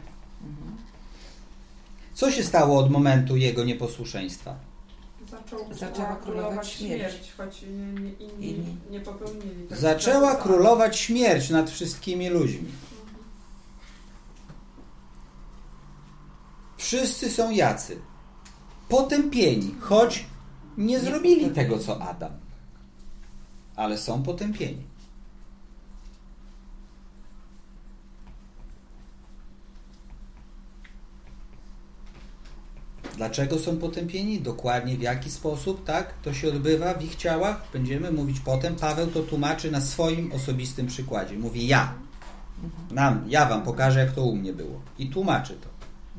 Co się stało od momentu jego nieposłuszeństwa? Zaczęła królować śmierć, choć inni nie popełnili tego. Zaczęła królować śmierć nad wszystkimi ludźmi. Wszyscy są jacy? Potępieni, choć nie zrobili tego, co Adam. Ale są potępieni. Dlaczego są potępieni? Dokładnie w jaki sposób, tak? To się odbywa w ich ciałach. Będziemy mówić potem. Paweł to tłumaczy na swoim osobistym przykładzie. Mówi ja wam pokażę, jak to u mnie było. I tłumaczy to.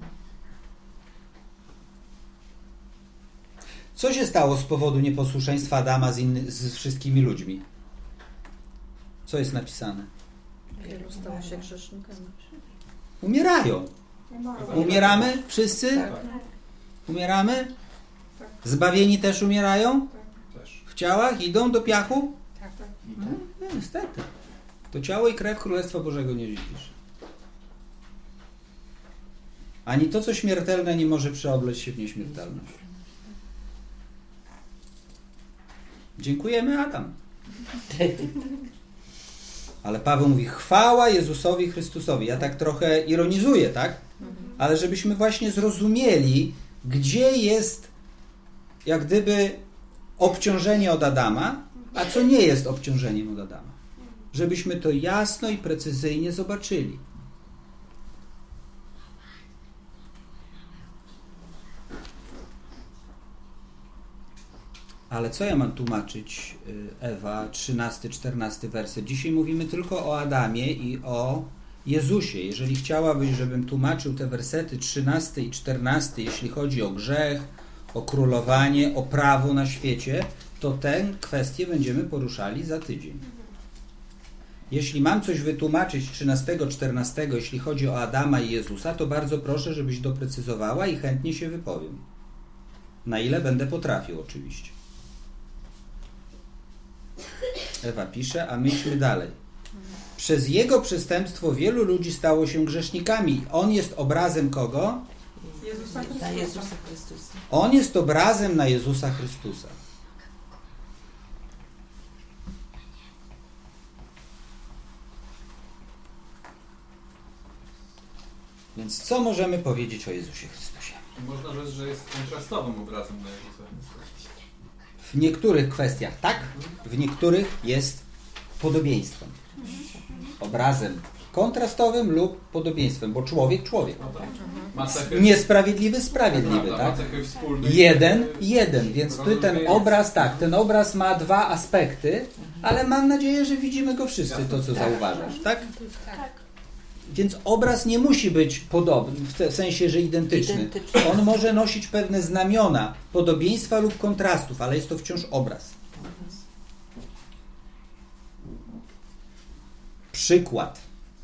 Co się stało z powodu nieposłuszeństwa Adama z wszystkimi ludźmi? Co jest napisane? Wielu stało się grzesznikami. Umierają. Umieramy wszyscy? Umieramy? Zbawieni też umierają? W ciałach? Idą do piachu? No, niestety. To ciało i krew Królestwa Bożego nie dziedziczy. Ani to, co śmiertelne, nie może przeobleć się w nieśmiertelność. Dziękujemy, Adam. Ale Paweł mówi, chwała Jezusowi Chrystusowi. Ja tak trochę ironizuję, tak? Ale żebyśmy właśnie zrozumieli, gdzie jest jak gdyby obciążenie od Adama, a co nie jest obciążeniem od Adama. Żebyśmy to jasno i precyzyjnie zobaczyli. Ale co ja mam tłumaczyć, Ewa, 13-14 werset? Dzisiaj mówimy tylko o Adamie i o Jezusie. Jeżeli chciałabyś, żebym tłumaczył te wersety 13 i 14, jeśli chodzi o grzech, o królowanie, o prawo na świecie, to tę kwestię będziemy poruszali za tydzień. Jeśli mam coś wytłumaczyć 13-14, jeśli chodzi o Adama i Jezusa, to bardzo proszę, żebyś doprecyzowała i chętnie się wypowiem. Na ile będę potrafił oczywiście. Ewa pisze, a my idźmy dalej. Przez jego przestępstwo wielu ludzi stało się grzesznikami. On jest obrazem kogo? Na Jezusa Chrystusa. On jest obrazem na Jezusa Chrystusa. Więc co możemy powiedzieć o Jezusie Chrystusie? Można rzec, że jest kontrastowym obrazem na Jezusa Chrystusa. W niektórych kwestiach tak, w niektórych jest podobieństwem. Obrazem kontrastowym lub podobieństwem, bo człowiek. No tak. Ma cechy, Niesprawiedliwy, sprawiedliwy, prawda, tak? ma cechy wspólne. Jeden, więc tu ten obraz ma dwa aspekty, ale mam nadzieję, że widzimy go wszyscy, to co zauważasz, tak? Tak. Więc obraz nie musi być podobny, w sensie, że identyczny. On może nosić pewne znamiona podobieństwa lub kontrastów, ale jest to wciąż obraz. Przykład.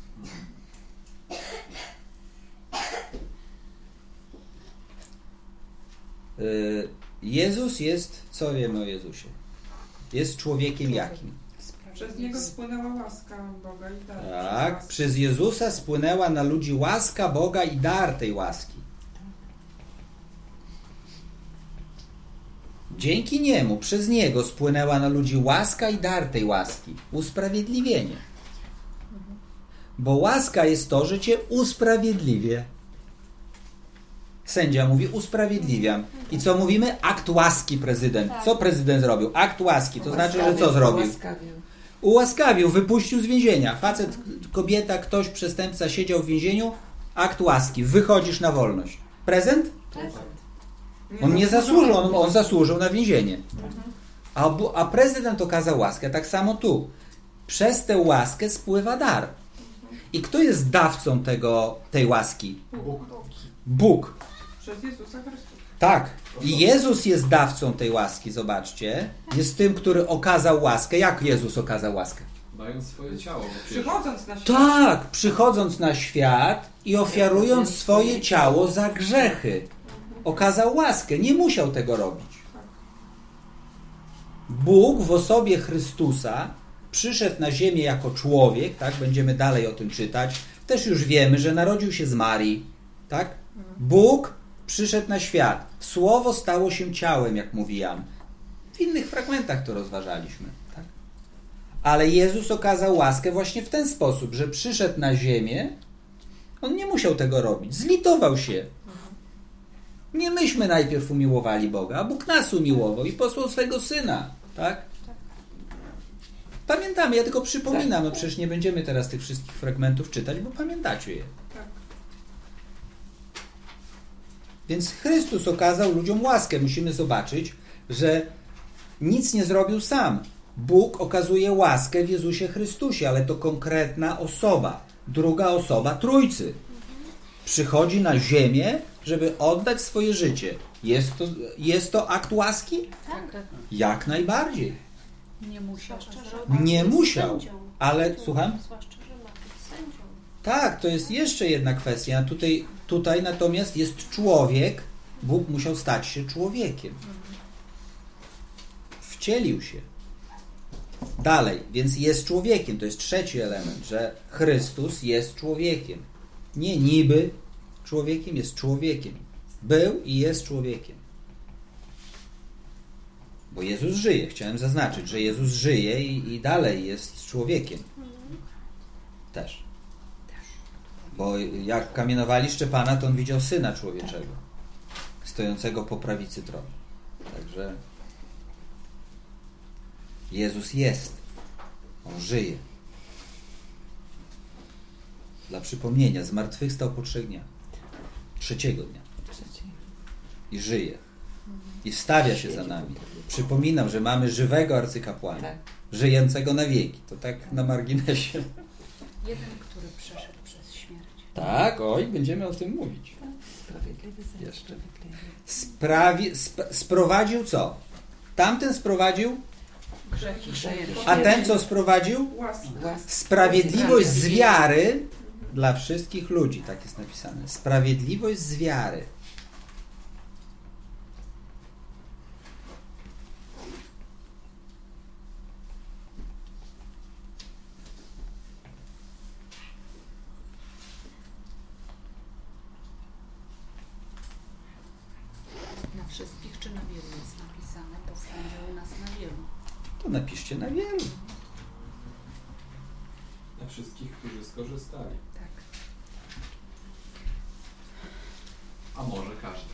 Jezus jest, co wiemy o Jezusie? Jest człowiekiem jakim? Przez niego spłynęła łaska Boga i dar. Tak, przez Jezusa spłynęła na ludzi łaska Boga i dar tej łaski. Dzięki niemu, przez niego spłynęła na ludzi łaska i dar tej łaski. Usprawiedliwienie. Bo łaska jest to, że cię usprawiedliwie. Sędzia mówi, usprawiedliwiam. I co mówimy? Akt łaski prezydent. Co prezydent zrobił? Akt łaski. To znaczy, że co zrobił? Ułaskawił, wypuścił z więzienia. Facet, kobieta, ktoś, przestępca siedział w więzieniu. Akt łaski. Wychodzisz na wolność. Prezent? On nie zasłużył, on zasłużył na więzienie. A prezydent okazał łaskę. Tak samo tu. Przez tę łaskę spływa dar. I kto jest dawcą tej łaski? Bóg. Przez Jezusa Chrystusa. Tak. I Jezus jest dawcą tej łaski, zobaczcie. Jest tym, który okazał łaskę. Jak Jezus okazał łaskę? Dając swoje ciało. Przychodząc na świat. Tak, przychodząc na świat i ofiarując swoje ciało za grzechy. Okazał łaskę. Nie musiał tego robić. Bóg w osobie Chrystusa przyszedł na ziemię jako człowiek, tak? Będziemy dalej o tym czytać. Też już wiemy, że narodził się z Marii, tak? Bóg przyszedł na świat. Słowo stało się ciałem, jak mówi Jan. W innych fragmentach to rozważaliśmy, tak? Ale Jezus okazał łaskę właśnie w ten sposób, że przyszedł na ziemię. On nie musiał tego robić. Zlitował się. Nie myśmy najpierw umiłowali Boga, a Bóg nas umiłował i posłał swego Syna, tak? Pamiętamy, ja tylko przypominam, no przecież nie będziemy teraz tych wszystkich fragmentów czytać, bo pamiętacie je. Tak. Więc Chrystus okazał ludziom łaskę. Musimy zobaczyć, że nic nie zrobił sam. Bóg okazuje łaskę w Jezusie Chrystusie, ale to konkretna osoba, druga osoba Trójcy. Przychodzi na ziemię, żeby oddać swoje życie. Jest to akt łaski? Tak. Jak najbardziej. Nie musiał. Nie musiał, ale słucham? Zwłaszcza, że ma być sędzią. Tak, to jest jeszcze jedna kwestia. Tutaj natomiast jest człowiek. Bóg musiał stać się człowiekiem. Wcielił się. Dalej, więc jest człowiekiem. To jest trzeci element, że Chrystus jest człowiekiem. Nie niby człowiekiem, jest człowiekiem. Był i jest człowiekiem. Bo Jezus żyje. Chciałem zaznaczyć, że Jezus żyje i dalej jest człowiekiem. Też. Bo jak kamienowali Szczepana, to on widział Syna Człowieczego, stojącego po prawicy tronu. Także Jezus jest. On żyje. Dla przypomnienia, zmartwychwstał po 3 dniach. 3. dnia. I żyje. I wstawia się za nami. Przypominam, że mamy żywego arcykapłana. Żyjącego na wieki. To tak na marginesie. Jeden, który przeszedł przez śmierć. Tak, będziemy o tym mówić. Sprawiedliwy jeszcze. Sprowadził co? Tamten sprowadził? Grzechy. A ten co sprowadził? Łaski. Sprawiedliwość z wiary dla wszystkich ludzi. Tak jest napisane. Sprawiedliwość z wiary. Na wszystkich czy na wielu jest napisane? Powściągnął nas na wielu. To napiszcie na wielu. Na wszystkich, którzy skorzystali. Tak. A może każdy.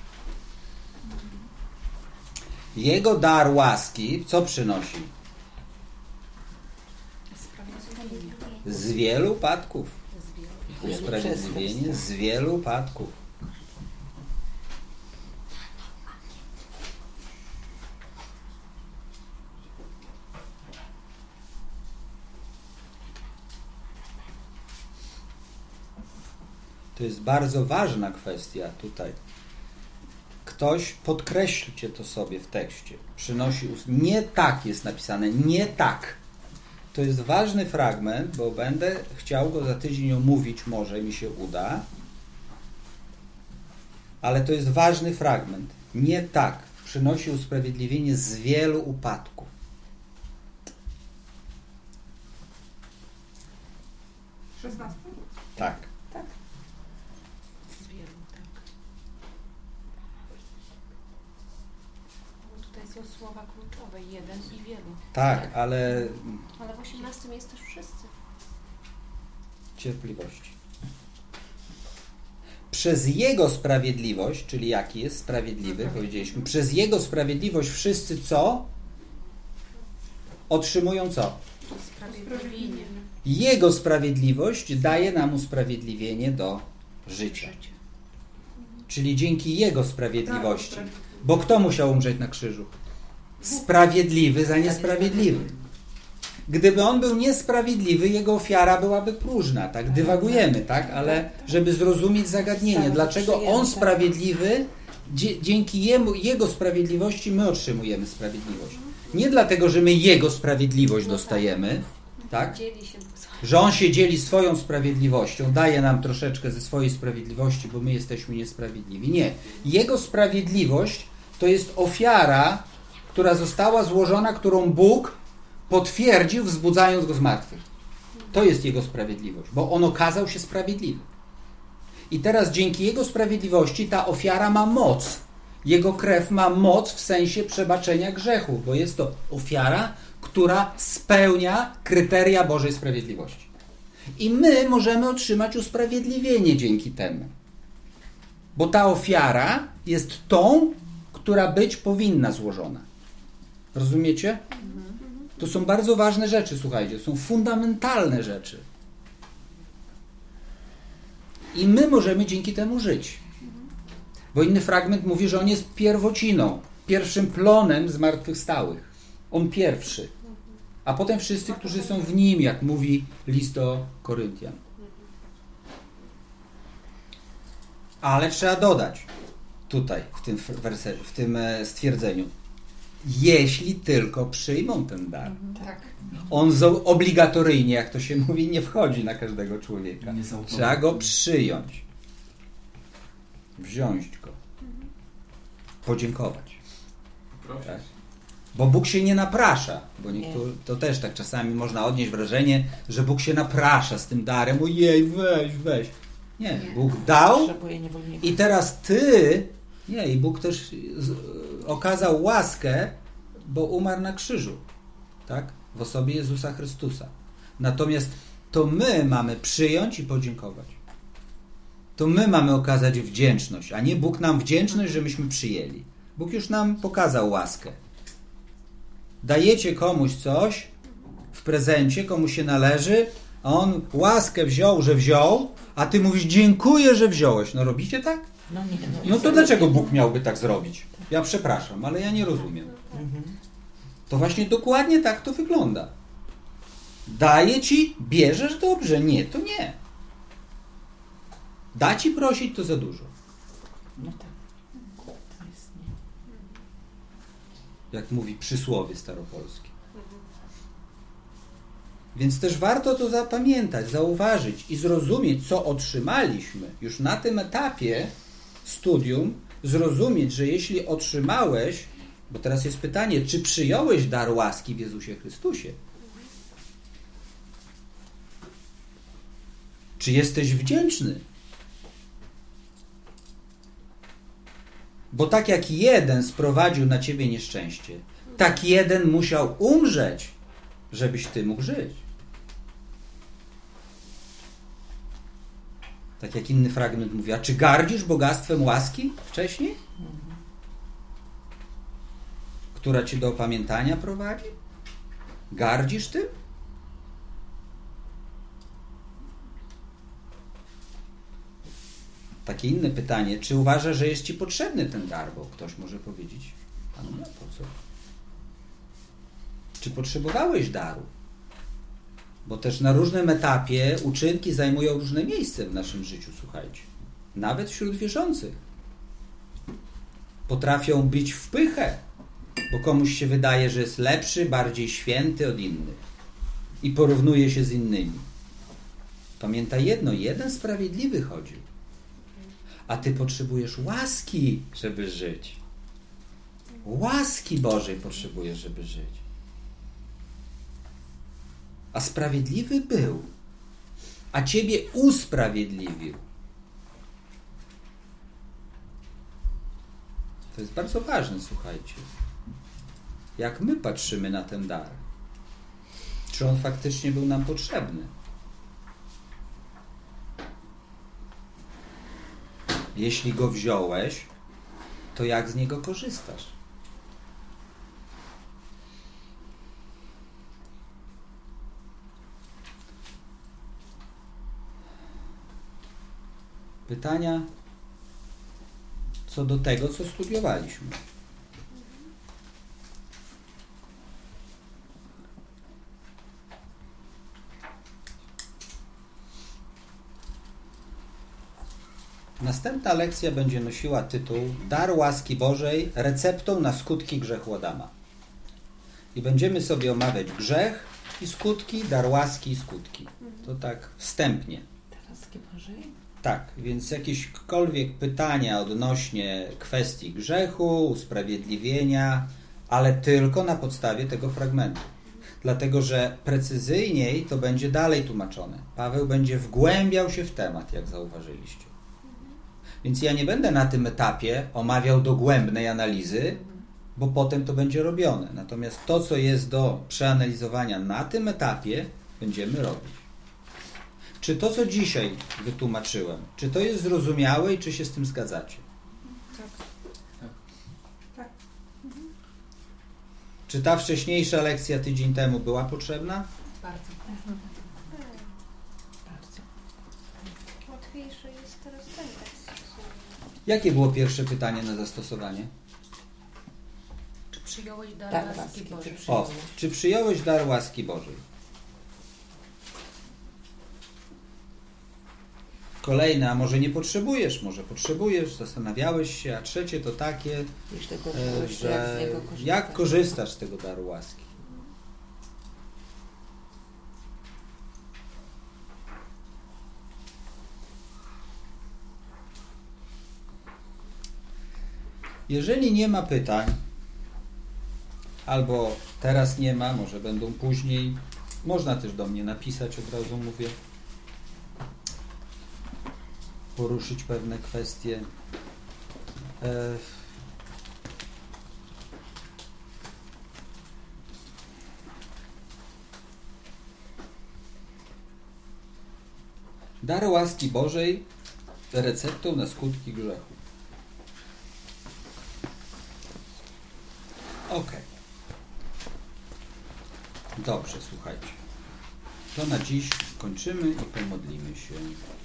Jego dar łaski co przynosi? Z wielu upadków. Usprawiedliwienie z wielu upadków. To jest bardzo ważna kwestia tutaj. Ktoś, podkreślcie to sobie w tekście, przynosi nie tak jest napisane, nie tak. To jest ważny fragment, bo będę chciał go za tydzień omówić, może mi się uda, ale to jest ważny fragment. Nie tak. Przynosi usprawiedliwienie z wielu upadków. Tak. Z wielu, tak. Bo tutaj są słowa kluczowe. Jeden i wielu. Tak, ale Ale w 18 jest też wszyscy. cierpliwości. Przez Jego sprawiedliwość, czyli jaki jest sprawiedliwy, powiedzieliśmy, przez Jego sprawiedliwość wszyscy co? Otrzymują co? Sprawiedliwienie. Jego sprawiedliwość daje nam usprawiedliwienie do życia. Czyli dzięki Jego sprawiedliwości. Bo kto musiał umrzeć na krzyżu? Sprawiedliwy za niesprawiedliwy. Gdyby on był niesprawiedliwy, jego ofiara byłaby próżna. Tak dywagujemy, tak? Ale żeby zrozumieć zagadnienie, dlaczego on sprawiedliwy, dzięki jego sprawiedliwości my otrzymujemy sprawiedliwość. Nie dlatego, że my jego sprawiedliwość dostajemy, tak? Że on się dzieli swoją sprawiedliwością, daje nam troszeczkę ze swojej sprawiedliwości, bo my jesteśmy niesprawiedliwi. Nie. Jego sprawiedliwość to jest ofiara, która została złożona, którą Bóg potwierdził, wzbudzając go z martwych. To jest Jego sprawiedliwość, bo On okazał się sprawiedliwy. I teraz dzięki Jego sprawiedliwości ta ofiara ma moc. Jego krew ma moc w sensie przebaczenia grzechu, bo jest to ofiara, która spełnia kryteria Bożej sprawiedliwości. I my możemy otrzymać usprawiedliwienie dzięki temu. Bo ta ofiara jest tą, która być powinna złożona. Rozumiecie? To są bardzo ważne rzeczy, słuchajcie, są fundamentalne rzeczy. I my możemy dzięki temu żyć. Bo inny fragment mówi, że on jest pierwociną, pierwszym plonem zmartwychwstałych. On pierwszy. A potem wszyscy, którzy są w nim, jak mówi list do Koryntian. Ale trzeba dodać tutaj, w tym stwierdzeniu, jeśli tylko przyjmą ten dar. Tak. On obligatoryjnie, jak to się mówi, nie wchodzi na każdego człowieka. Trzeba go przyjąć. Wziąć go. Podziękować. Tak? Bo Bóg się nie naprasza. Bo to też tak czasami można odnieść wrażenie, że Bóg się naprasza z tym darem. Ojej, weź. Nie, Bóg dał i teraz ty... Nie, i Bóg też okazał łaskę, bo umarł na krzyżu, tak? W osobie Jezusa Chrystusa. Natomiast to my mamy przyjąć i podziękować. To my mamy okazać wdzięczność, a nie Bóg nam wdzięczność, że myśmy przyjęli. Bóg już nam pokazał łaskę. Dajecie komuś coś w prezencie, komu się należy, a on łaskę wziął, że wziął, a ty mówisz, dziękuję, że wziąłeś. No robicie tak? No to dlaczego Bóg miałby tak zrobić? Ja przepraszam, ale ja nie rozumiem. To właśnie dokładnie tak to wygląda. Daję ci, bierzesz, dobrze. Nie, to nie. Da ci prosić, to za dużo. No tak. To jest nie. Jak mówi przysłowie staropolskie. Więc też warto to zapamiętać, zauważyć i zrozumieć, co otrzymaliśmy już na tym etapie studium, zrozumieć, że jeśli otrzymałeś, bo teraz jest pytanie, czy przyjąłeś dar łaski w Jezusie Chrystusie? Czy jesteś wdzięczny? Bo tak jak jeden sprowadził na ciebie nieszczęście, tak jeden musiał umrzeć, żebyś ty mógł żyć. Tak jak inny fragment mówi, a czy gardzisz bogactwem łaski wcześniej? Która cię do opamiętania prowadzi? Gardzisz tym? takie inne pytanie, czy uważasz, że jest ci potrzebny ten dar? Bo ktoś może powiedzieć, a no po co? Czy potrzebowałeś daru? Bo też na różnym etapie uczynki zajmują różne miejsce w naszym życiu, słuchajcie. Nawet wśród wierzących. Potrafią bić w pychę, bo komuś się wydaje, że jest lepszy, bardziej święty od innych i porównuje się z innymi. Pamiętaj jedno, jeden sprawiedliwy chodził, a ty potrzebujesz łaski, żeby żyć. Łaski Bożej potrzebujesz, żeby żyć. A sprawiedliwy był, a ciebie usprawiedliwił. To jest bardzo ważne, słuchajcie. Jak my patrzymy na ten dar? Czy on faktycznie był nam potrzebny? Jeśli go wziąłeś, to jak z niego korzystasz? Pytania co do tego, co studiowaliśmy. Następna lekcja będzie nosiła tytuł Dar łaski Bożej receptą na skutki grzechu Adama. I będziemy sobie omawiać grzech i skutki, dar łaski i skutki. To tak wstępnie. Dar łaski Bożej? Tak, więc jakiekolwiek pytania odnośnie kwestii grzechu, usprawiedliwienia, ale tylko na podstawie tego fragmentu. Dlatego, że precyzyjniej to będzie dalej tłumaczone. Paweł będzie wgłębiał się w temat, jak zauważyliście. Więc ja nie będę na tym etapie omawiał dogłębnej analizy, bo potem to będzie robione. Natomiast to, co jest do przeanalizowania na tym etapie, będziemy robić. Czy to, co dzisiaj wytłumaczyłem, czy to jest zrozumiałe i czy się z tym zgadzacie? Tak. Czy ta wcześniejsza lekcja tydzień temu była potrzebna? Bardzo. Bardzo. Łatwiejszy jest teraz ten tekst. Jakie było pierwsze pytanie na zastosowanie? Czy przyjąłeś dar Dar łaski łaski, Bożej? czy O, czy przyjąłeś dar łaski Bożej? Kolejne, a może nie potrzebujesz, może potrzebujesz, zastanawiałeś się, a trzecie to takie, Jeśli go że jak korzystasz z tego daru łaski? Jeżeli nie ma pytań, albo teraz nie ma, może będą później, można też do mnie napisać, od razu mówię, poruszyć pewne kwestie. Dar łaski Bożej receptą na skutki grzechu. Ok. Dobrze, słuchajcie. To na dziś kończymy i pomodlimy się.